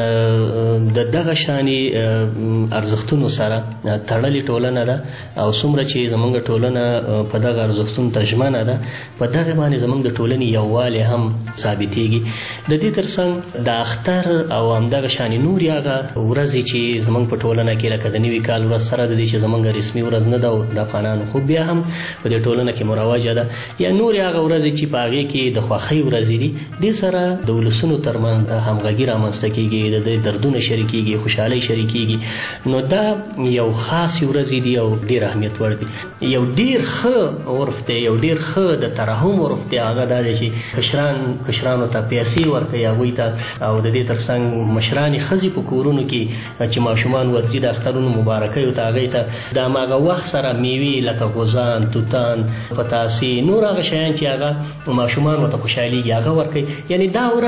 د دغه شانې ارزښتونو سره تړلې ټولنه ده او څومره چې زموږ ټولنه په دغه ارزښتونو ته ژمنه ده په دغه باندې زموږ د ټولنې یووالی هم ثابتېږي. د دې ترڅنګ د اختر او همدغه شانې نورې هغه ورځې چې زموږ په ټولنه کې لکه د نوي کال ورځ سره د دې چې زموږ رسمي ورځ نه ده د افغانانو خو بیا هم په دې ټولنه کې مروجه ده یا نورې هغه ورځې چې په هغې کې د خوښۍ ورځې دي دې سره د ولسونو ترمنځ همغږي رامنځته کېږي د دې دردونه شریکېږي خوشحالۍ شریکېږي. نو دا یو خاص ورځې دي او ډېر اهمیت وړ دي. یو ډېر ښه عرف دی یو ډېر ښه د ترحم عرف دی هغه دا دی چې کشران کشرانو ته پیسې ورکوي هغوی ته او د دې ترڅنګ مشرانې ښځې په کورونو کې چې ماشومان ورځي د اخترونو مبارکیو ته هغوی ته د هماغه وخت سره میوې لکه غوزان توتان پتاسې نور هغه شیان چې هغه ماشومان ورته خوشحالېږي هغه ورکوي. یعنې دا ورځ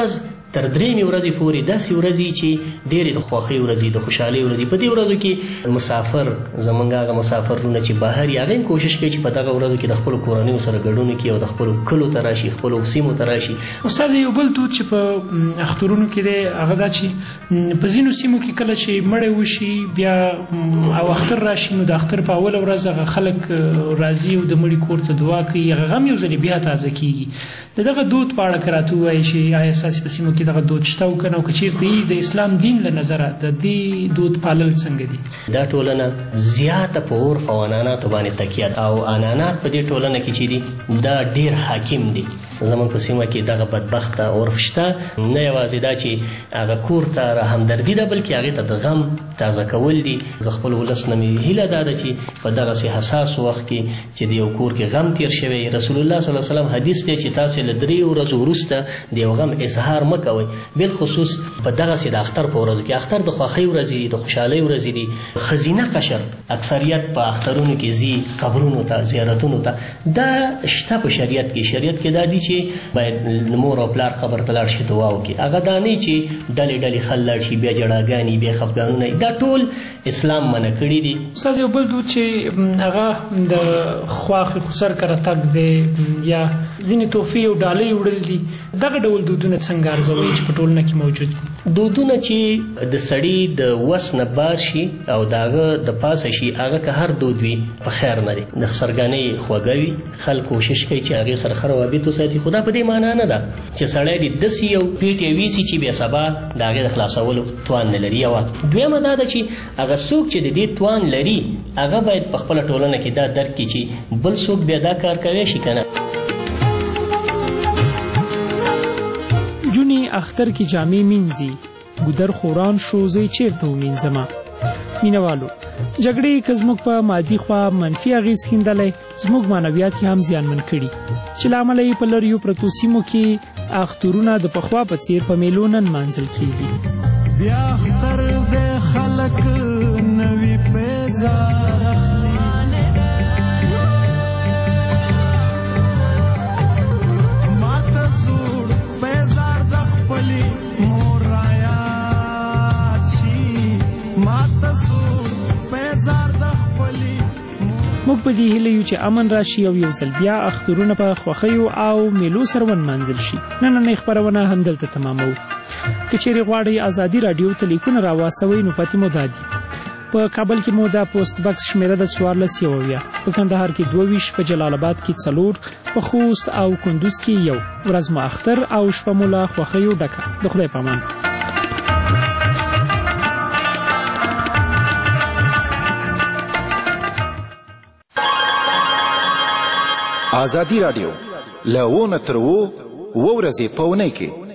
تر درېیمې ورځې پورې داسې ورځې چې ډېرې د خوښۍ ورځې د خوشحالۍ ورځې. په دې ورځو کې مسافر زمونږ هغه مسافرونه چې بهر یې هغه هم کوشش کوي چې په دغه ورځو کې د خپلو کورنیو سره ګډون وکړي او د خپلو کلو ته راشي، خپلو سیمو ته راشي. استاد یو بل دود چې په اخترونو کې دی هغه دا چې په ځینو سیمو کې کله چې مړی وشي بیا او اختر راشي نو د اختر په اوله ورځ هغه خلک راځي او د مړي کور ته دعا کوي، هغه غم یو ځلې بیا تازه کېږي. د دغه دود په اړه که راته ووایي چې آیا ستاسې په سیمو کې دغه دود شته او که نه، او که چېرته د اسلام دین له نظره د دې دود پالل څنګه دي؟ دا ټولنه زیاته په عرف او عنعناتو باندې تکیه ده او عنعنات په دې ټولنه کې چې دي دا ډېر حاکم دي. زموږ په سیمه کې دغه بدبخته عرف شته، نه یوازې دا چې هغه کور ته را همدردي ده بلکې هغې ته د غم تازه کول دي. د خپل ولس نه مې هیله دا ده چې په دغسې حساس وخت کې چې د یو کور کې غم تېر شوی، رسول الله صلی الله علیه وسلم حدیث دی چې تاسې له درې ورځو وروسته د یو غم اظهار مه کوئ، بالخصوص په دغسې د اختر په ورځو کې. اختر د خوښۍ ورځې دي، د خوشحالۍ ورځې دي. ښځینه قشر اکثریت په اخترونو کې ځي قبرونو ته، زیارتونو ته. دا شته په شریعت کې. شریعت کې دا دي چې باید مور او پلار قبر ته لاړ شي دعا وکړي. هغه دا نه چې ډلې ډلې خل لاړ شي بیا جړاګانې بیا خفګانونه، دا ټول اسلام منع کړي دي. استاد یو بل دود چې هغه د خواښې خسر کره تګ دی یا ځینې تحفې او ډالۍ وړل دي، دغه ډول دودونه څنګه ارزوئ چې په ټولنه کې موجود دي؟ دودونه چې د سړي د وس نه بار شي او د هغه د پاسه شي، هغه که هر دود وي په خیر نه دی. د خسرګانۍ خوږه وي، خلک کوشش کوي چې هغې سره ښه روابط وساتي، خو دا په دې معنا نه ده چې سړی دې داسې یو پیټ یې ویسي چې بیا سبا د هغې د خلاصولو توان نه لري. یوه دویمه دا ده چې هغه څوک چې د دې توان لري هغه باید په خپله ټولنه کې دا درک کړي چې بل څوک بیا دا کار کوی شي که نه. جونې اختر کې جامې مینځي، ګودر خوران شو زه یې چېرته ومینځمه. مینهوالو، جګړې که زموږ په مادي خوا منفي اغېز ښیندلی، زموږ معنویات یې هم زیانمن کړي چې له امله یې په لرېیو پرتو سیمو کې اخترونه د پخوا په څېر په میلو نه نمانځل کېږي. بیا اختر د خلک نوي بیزار اخلي، ماته سوړ بیزار د خپلې مور رایاد شي، ماته سوړ بیزار د خپلې. موږ په دې هیله یو چې امن راشي او یو ځل بیا اخترونه په خوښیو او میلو سره ونمانځل شي. نننۍ خپرونه همدلته تماموو. که چیرې غواړئ ازادي راډیو ته لیکونه راواستوئ نو پتې مو دا دي: په کابل کې مو دا پوسټ بکس شمیره د څوارلس یو اویا، په کندهار کې دوه ویشت، په جلال آباد کې څلور، په خوست او کندوز کې یو. ورځ مو اختر او شپه مو له خوښیو ډکه. د خدای په امان. ازادي راډیو له اوو نه تر اوو اووه ورځې په اونۍ کې